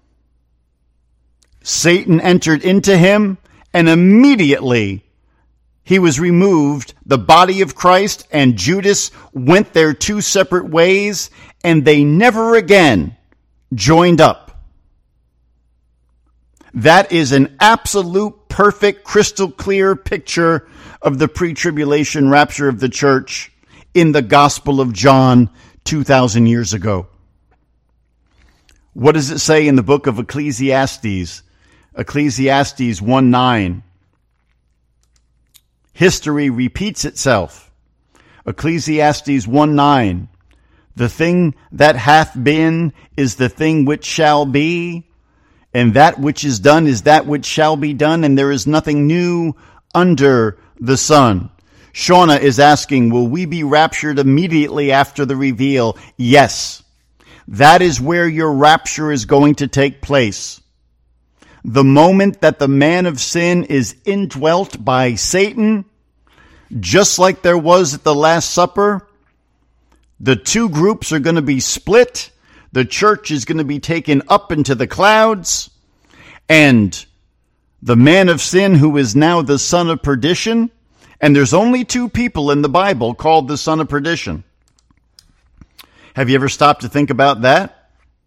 Satan entered into him, and immediately he was removed. The body of Christ and Judas went their two separate ways, and they never again joined up. That is an absolute, perfect, crystal clear picture of the pre-tribulation rapture of the church in the Gospel of John 2,000 years ago. What does it say in the book of Ecclesiastes? Ecclesiastes 1:9. History repeats itself. Ecclesiastes 1:9. The thing that hath been is the thing which shall be, and that which is done is that which shall be done, and there is nothing new under the sun. Shauna is asking, will we be raptured immediately after the reveal? Yes. That is where your rapture is going to take place. The moment that the man of sin is indwelt by Satan, just like there was at the Last Supper, the two groups are going to be split. The church is going to be taken up into the clouds. And the man of sin, who is now the son of perdition, and there's only two people in the Bible called the son of perdition. Have you ever stopped to think about that?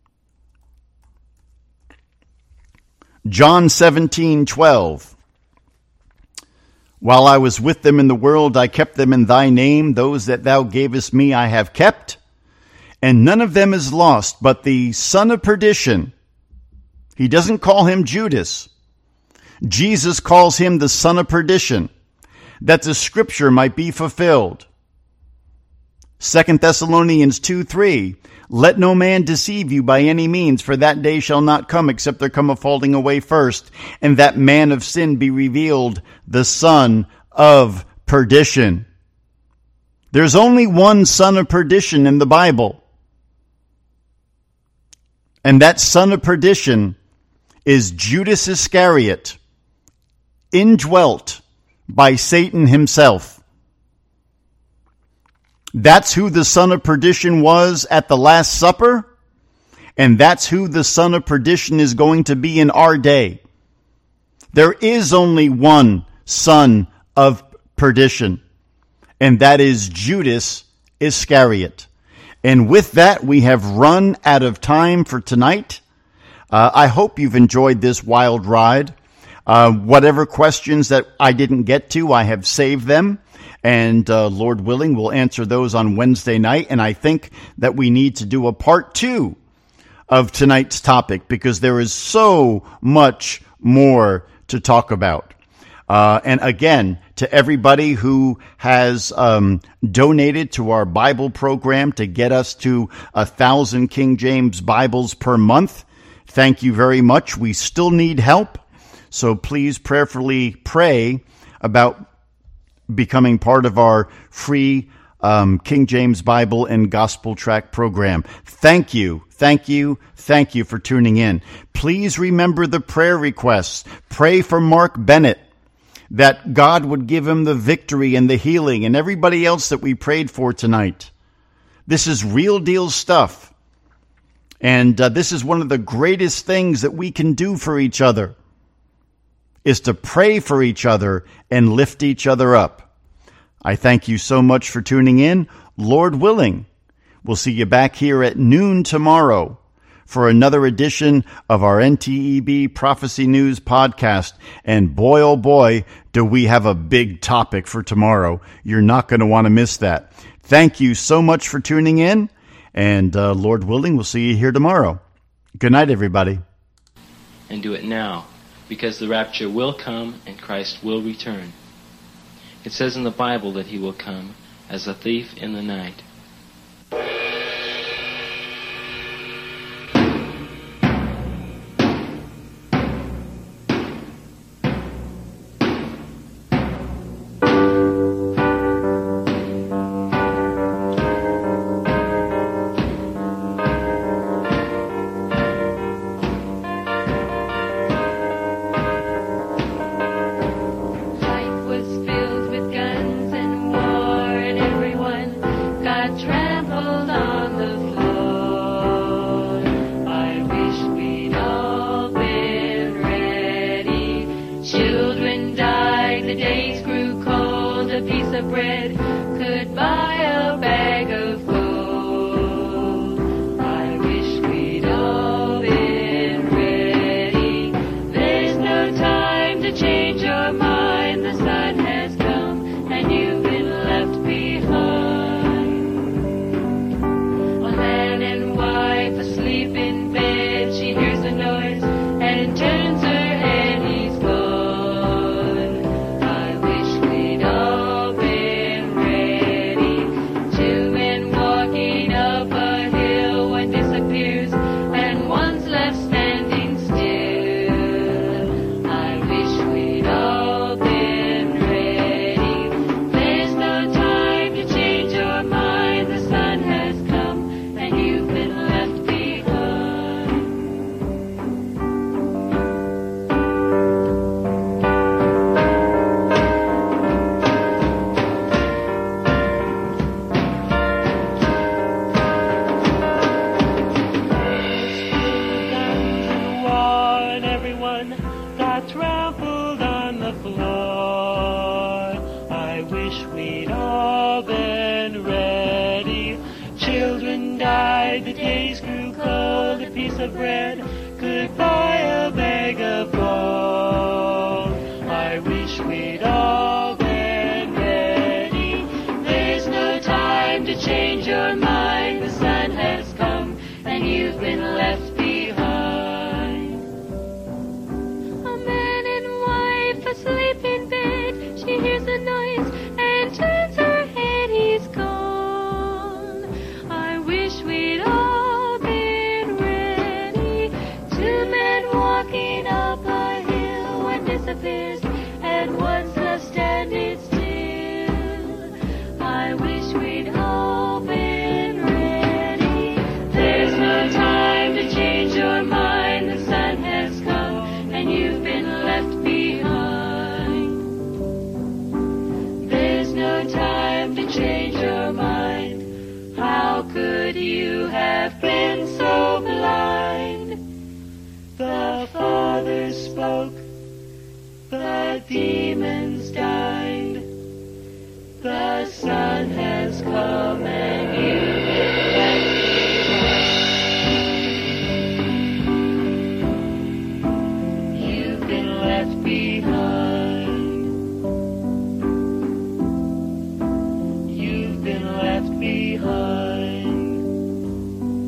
John 17:12. While I was with them in the world, I kept them in thy name. Those that thou gavest me I have kept. And none of them is lost, but the son of perdition. He doesn't call him Judas. Jesus calls him the son of perdition, that the scripture might be fulfilled. 2 Thessalonians 2:3. Let no man deceive you by any means, for that day shall not come except there come a falling away first, and that man of sin be revealed, the son of perdition. There's only one son of perdition in the Bible. And that son of perdition is Judas Iscariot, indwelt by Satan himself. That's who the son of perdition was at the Last Supper, and that's who the son of perdition is going to be in our day. There is only one son of perdition, and that is Judas Iscariot. And with that, we have run out of time for tonight. I hope you've enjoyed this wild ride. Whatever questions that I didn't get to, I have saved them. And Lord willing, we'll answer those on Wednesday night. And I think that we need to do a part 2 of tonight's topic, because there is so much more to talk about. And again, to everybody who has donated to our Bible program to get us to 1,000 King James Bibles per month, thank you very much. We still need help. So please prayerfully pray about becoming part of our free King James Bible and Gospel Track program. Thank you for tuning in. Please remember the prayer requests. Pray for Mark Bennett, that God would give him the victory and the healing, and everybody else that we prayed for tonight. This is real deal stuff. And this is one of the greatest things that we can do for each other, is to pray for each other and lift each other up. I thank you so much for tuning in. Lord willing, we'll see you back here at noon tomorrow for another edition of our NTEB Prophecy News podcast. And boy, oh boy, do we have a big topic for tomorrow. You're not going to want to miss that. Thank you so much for tuning in. And Lord willing, we'll see you here tomorrow. Good night, everybody. And do it now, because the rapture will come and Christ will return. It says in the Bible that he will come as a thief in the night.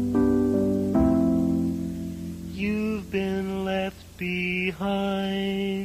You've been left behind.